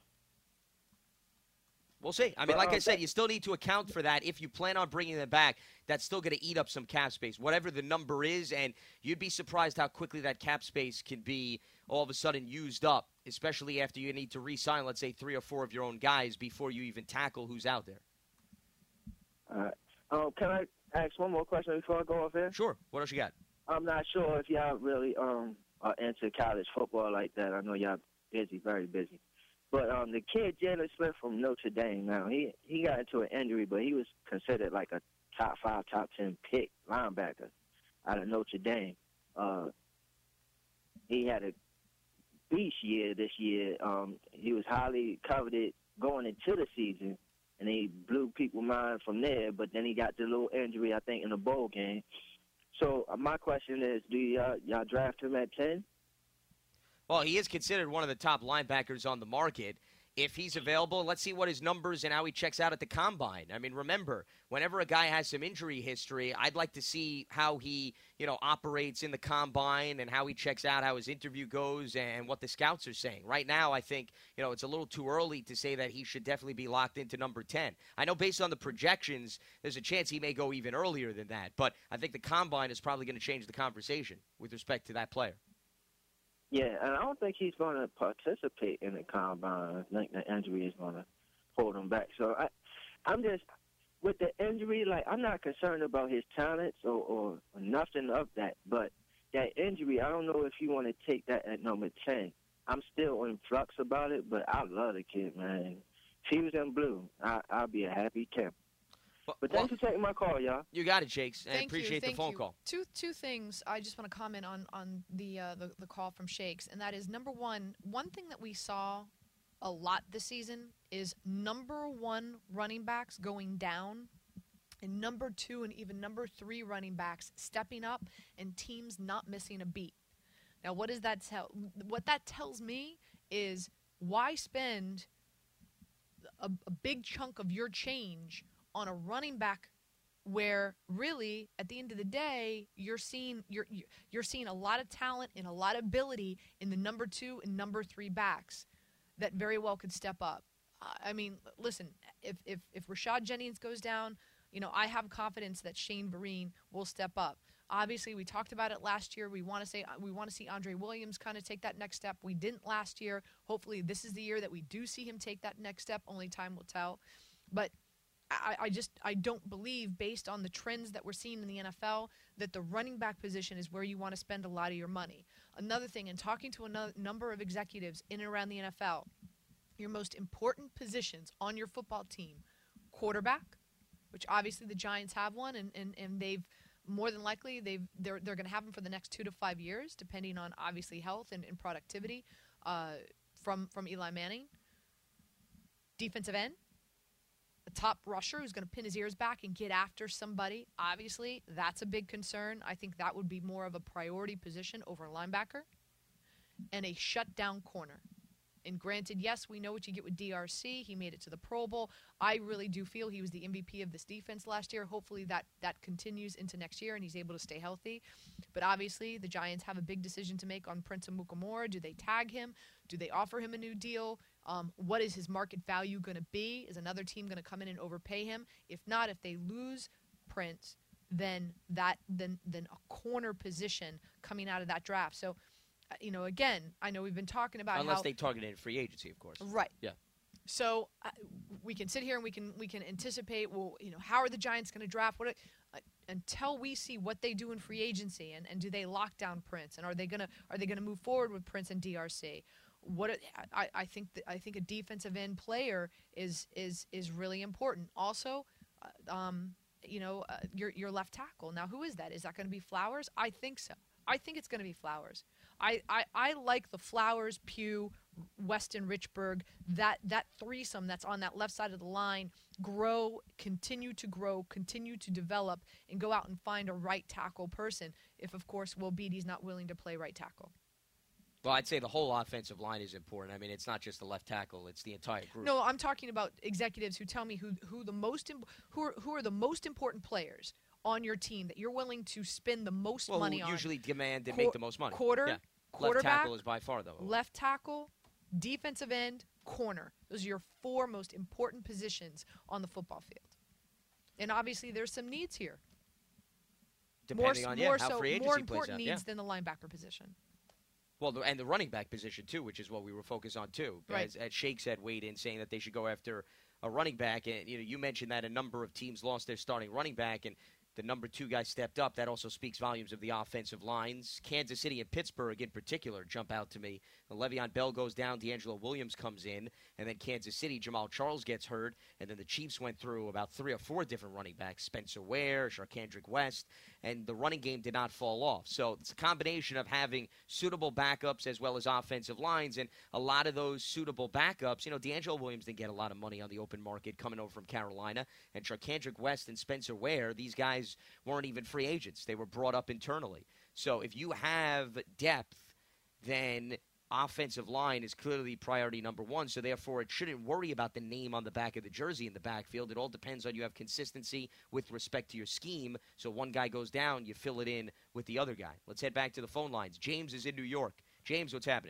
We'll see. I mean, like I said, you still need to account for that. If you plan on bringing them back, that's still going to eat up some cap space, whatever the number is, and you'd be surprised how quickly that cap space can be all of a sudden used up, especially after you need to re-sign, let's say, 3 or 4 of your own guys before you even tackle who's out there. All right. Can I ask one more question before I go off here? Sure. What else you got? I'm not sure if y'all really are into college football like that. I know y'all busy, very busy. But the kid, Jalen Smith from Notre Dame, now, he got into an injury, but he was considered like a top 5, top 10 pick linebacker out of Notre Dame. He had a beast year this year. He was highly coveted going into the season, and he blew people's mind from there, but then he got the little injury, I think, in the bowl game. So my question is, do y'all draft him at 10? Well, he is considered one of the top linebackers on the market. If he's available, let's see what his numbers and how he checks out at the combine. I mean, remember, whenever a guy has some injury history, I'd like to see how he, operates in the combine and how he checks out, how his interview goes, and what the scouts are saying. Right now, I think, it's a little too early to say that he should definitely be locked into number 10. I know based on the projections, there's a chance he may go even earlier than that, but I think the combine is probably going to change the conversation with respect to that player. Yeah, and I don't think he's going to participate in the combine. I think the injury is going to hold him back. So I'm just, with the injury, I'm not concerned about his talents or nothing of that. But that injury, I don't know if you want to take that at number 10 I'm still in flux about it, but I love the kid, man. If he was in blue, I'd be a happy camper. But thanks for taking my call, y'all. You got it, Shakes. I appreciate the phone you. call. Two things I just want to comment on the call from Shakes, and that is, number one thing that we saw a lot this season is number one running backs going down, and number two and even number three running backs stepping up, and teams not missing a beat. Now, what does that tell? What that tells me is, why spend a big chunk of your change on a running back where really at the end of the day you're seeing a lot of talent and a lot of ability in the number two and number three backs that very well could step up. I mean, listen, if Rashad Jennings goes down, I have confidence that Shane Vereen will step up. Obviously, we talked about it last year. We want to see Andre Williams kind of take that next step. We didn't last year. Hopefully, this is the year that we do see him take that next step. Only time will tell. But I don't believe, based on the trends that we're seeing in the NFL, that the running back position is where you want to spend a lot of your money. Another thing, in talking to a number of executives in and around the NFL, your most important positions on your football team: quarterback, which obviously the Giants have one, and they've more than likely they're going to have them for the next 2 to 5 years, depending on obviously health and productivity from Eli Manning. Defensive end, a top rusher who's going to pin his ears back and get after somebody. Obviously, that's a big concern. I think that would be more of a priority position over a linebacker. And a shutdown corner. And granted, yes, we know what you get with DRC. He made it to the Pro Bowl. I really do feel he was the MVP of this defense last year. Hopefully that continues into next year and he's able to stay healthy. But obviously, the Giants have a big decision to make on Prince Amukamara. Do they tag him? Do they offer him a new deal? What is his market value going to be? Is another team going to come in and overpay him? If not, if they lose Prince, then a corner position coming out of that draft. So, again, I know we've been talking about unless they targeted free agency, of course. Right. Yeah. So we can sit here and we can anticipate. Well, how are the Giants going to draft? Until we see what they do in free agency, and do they lock down Prince, and are they gonna move forward with Prince and DRC? I think a defensive end player is really important. Also, your left tackle. Now, who is that? Is that going to be Flowers? I think so. I think it's going to be Flowers. I like the Flowers, Pugh, Weston, Richburg, that threesome that's on that left side of the line, continue to develop, and go out and find a right tackle person if, of course, Will Beatty's not willing to play right tackle. Well, I'd say the whole offensive line is important. I mean, it's not just the left tackle; it's the entire group. No, I'm talking about executives who tell me who are the most important players on your team that you're willing to spend the most money on. Usually demand and make the most money. Quarterback, left tackle is by far, though. Left tackle, defensive end, corner. Those are your 4 most important positions on the football field. And obviously there's some needs here. Depending on how free agency more plays important out. needs than the linebacker position. Well, and the running back position, too, which is what we were focused on, too. Right. As Shakes had weighed in saying that they should go after a running back. And you mentioned that a number of teams lost their starting running back, and the number 2 guy stepped up. That also speaks volumes of the offensive lines. Kansas City and Pittsburgh in particular jump out to me. Le'Veon Bell goes down, D'Angelo Williams comes in, and then Kansas City, Jamal Charles gets hurt, and then the Chiefs went through about 3 or 4 different running backs, Spencer Ware, Sharkandrick West, and the running game did not fall off. So it's a combination of having suitable backups as well as offensive lines, and a lot of those suitable backups, D'Angelo Williams didn't get a lot of money on the open market coming over from Carolina, and Sharkandrick West and Spencer Ware, these guys weren't even free agents. They were brought up internally. So if you have depth, then offensive line is clearly priority number 1, so therefore it shouldn't worry about the name on the back of the jersey in the backfield. It all depends on you have consistency with respect to your scheme, so one guy goes down, you fill it in with the other guy. Let's head back to the phone lines. James is in New York. James, what's happening?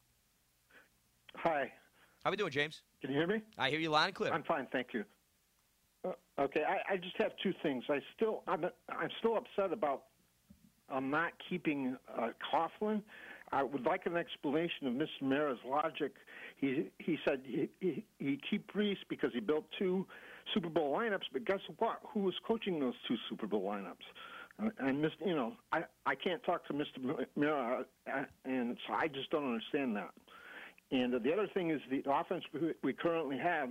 Hi. How we doing, James? Can you hear me? I hear you loud and clear. I'm fine, thank you. Okay, I just have 2 things. I'm still upset about not keeping Coughlin. I would like an explanation of Mr. Mara's logic. He said he keep Brees because he built 2 Super Bowl lineups, but guess what? Who was coaching those 2 Super Bowl lineups? And I can't talk to Mr. Mara, and so I just don't understand that. And the other thing is the offense we currently have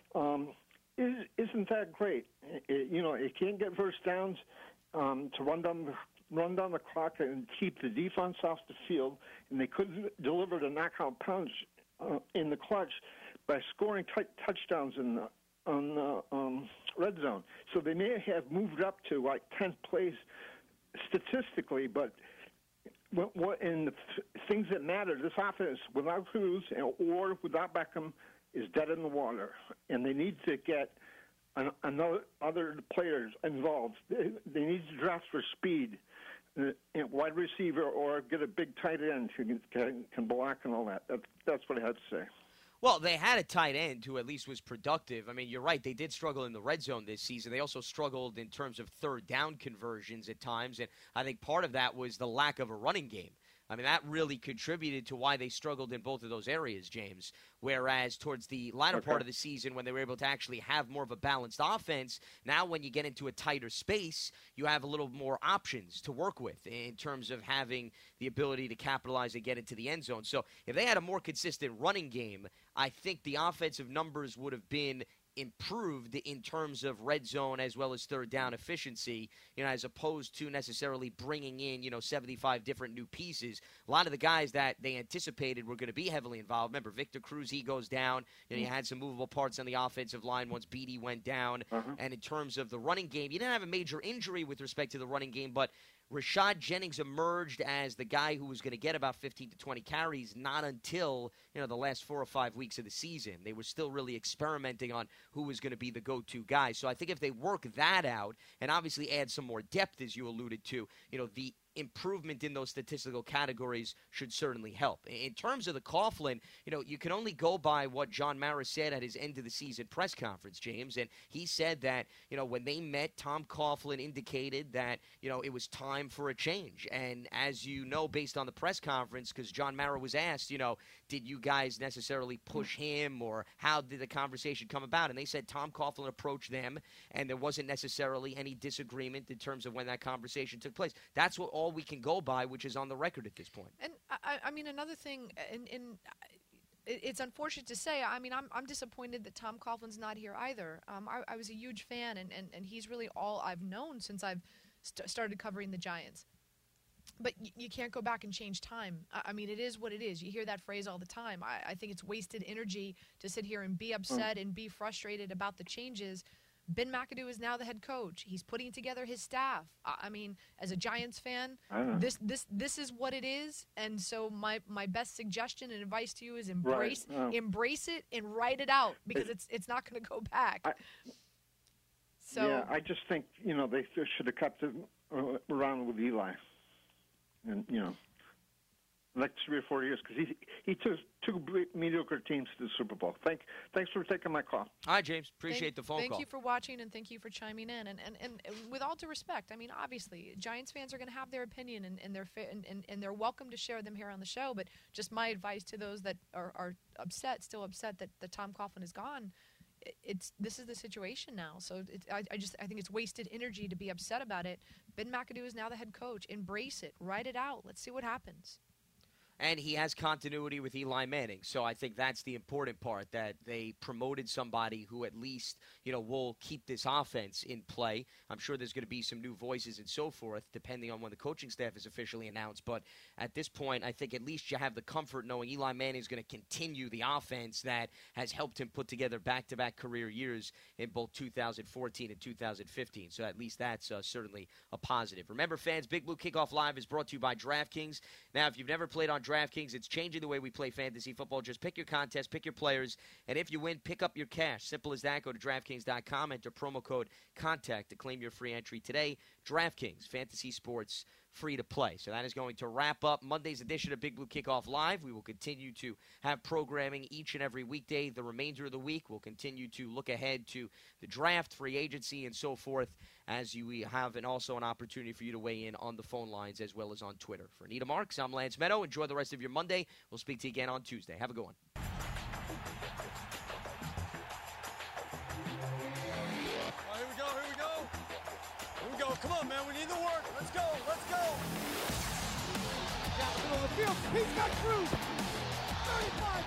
isn't that great. It can't get first downs to run down the clock and keep the defense off the field, and they couldn't deliver the knockout punch in the clutch by scoring touchdowns on the red zone. So they may have moved up to like 10th place statistically, but what in the things that matter, this offense without Cruz or without Beckham is dead in the water, and they need to get other players involved. They need to draft for speed, wide receiver, or get a big tight end who can block and all that. That's what I had to say. Well, they had a tight end who at least was productive. I mean, you're right. They did struggle in the red zone this season. They also struggled in terms of third down conversions at times, and I think part of that was the lack of a running game. I mean, that really contributed to why they struggled in both of those areas, James. Whereas towards the latter part of the season, when they were able to actually have more of a balanced offense, now when you get into a tighter space, you have a little more options to work with in terms of having the ability to capitalize and get into the end zone. So if they had a more consistent running game, I think the offensive numbers would have been improved in terms of red zone as well as third down efficiency, as opposed to necessarily bringing in, 75 different new pieces. A lot of the guys that they anticipated were going to be heavily involved. Remember, Victor Cruz, he goes down. You had some movable parts on the offensive line once Beatty went down. And in terms of the running game, you didn't have a major injury with respect to the running game, but Rashad Jennings emerged as the guy who was going to get about 15 to 20 carries not until, the last 4 or 5 weeks of the season. They were still really experimenting on who was going to be the go-to guy. So I think if they work that out and obviously add some more depth, as you alluded to, the improvement in those statistical categories should certainly help. In terms of the Coughlin, you can only go by what John Mara said at his end of the season press conference, James, and he said that, when they met, Tom Coughlin indicated that, it was time for a change. And as you know, based on the press conference, because John Mara was asked, did you guys necessarily push him, or how did the conversation come about? And they said Tom Coughlin approached them, and there wasn't necessarily any disagreement in terms of when that conversation took place. That's what all we can go by, which is on the record at this point. And I mean, another thing, it's unfortunate to say, I mean, I'm disappointed that Tom Coughlin's not here either. I was a huge fan, and he's really all I've known since I've started covering the Giants. But you can't go back and change time. I mean, it is what it is. You hear that phrase all the time. I think it's wasted energy to sit here and be upset and be frustrated about the changes. Ben McAdoo is now the head coach. He's putting together his staff. I mean, as a Giants fan, this is what it is. And so my best suggestion and advice to you is embrace it and write it out, because it's not going to go back. I just think they should have kept it around with Eli, and like 3 or 4 years, because he took two mediocre teams to the Super Bowl. Thanks for taking my call. All right, James. Appreciate the phone call. Thank you for watching, and thank you for chiming in. And with all due respect, I mean, obviously, Giants fans are going to have their opinion, and they're welcome to share them here on the show. But just my advice to those that are still upset that Tom Coughlin is gone, this is the situation now. So I think it's wasted energy to be upset about it. Ben McAdoo is now the head coach. Embrace it. Write it out. Let's see what happens. And he has continuity with Eli Manning. So I think that's the important part, that they promoted somebody who at least, will keep this offense in play. I'm sure there's going to be some new voices and so forth, depending on when the coaching staff is officially announced. But at this point, I think at least you have the comfort knowing Eli Manning is going to continue the offense that has helped him put together back-to-back career years in both 2014 and 2015. So at least that's certainly a positive. Remember, fans, Big Blue Kickoff Live is brought to you by DraftKings. Now, if you've never played on DraftKings, it's changing the way we play fantasy football. Just pick your contest, pick your players, and if you win, pick up your cash. Simple as that. Go to DraftKings.com, enter promo code CONTACT to claim your free entry today. DraftKings, fantasy sports, free to play. So that is going to wrap up Monday's edition of Big Blue Kickoff Live. We will continue to have programming each and every weekday. The remainder of the week, we'll continue to look ahead to the draft, free agency, and so forth, as you have also an opportunity for you to weigh in on the phone lines as well as on Twitter. For Anita Marks, I'm Lance Meadow. Enjoy the rest of your Monday. We'll speak to you again on Tuesday. Have a good one. Come on, man. We need the work. Let's go. Let's go. Down the middle of the field. He's got Cruz. 35.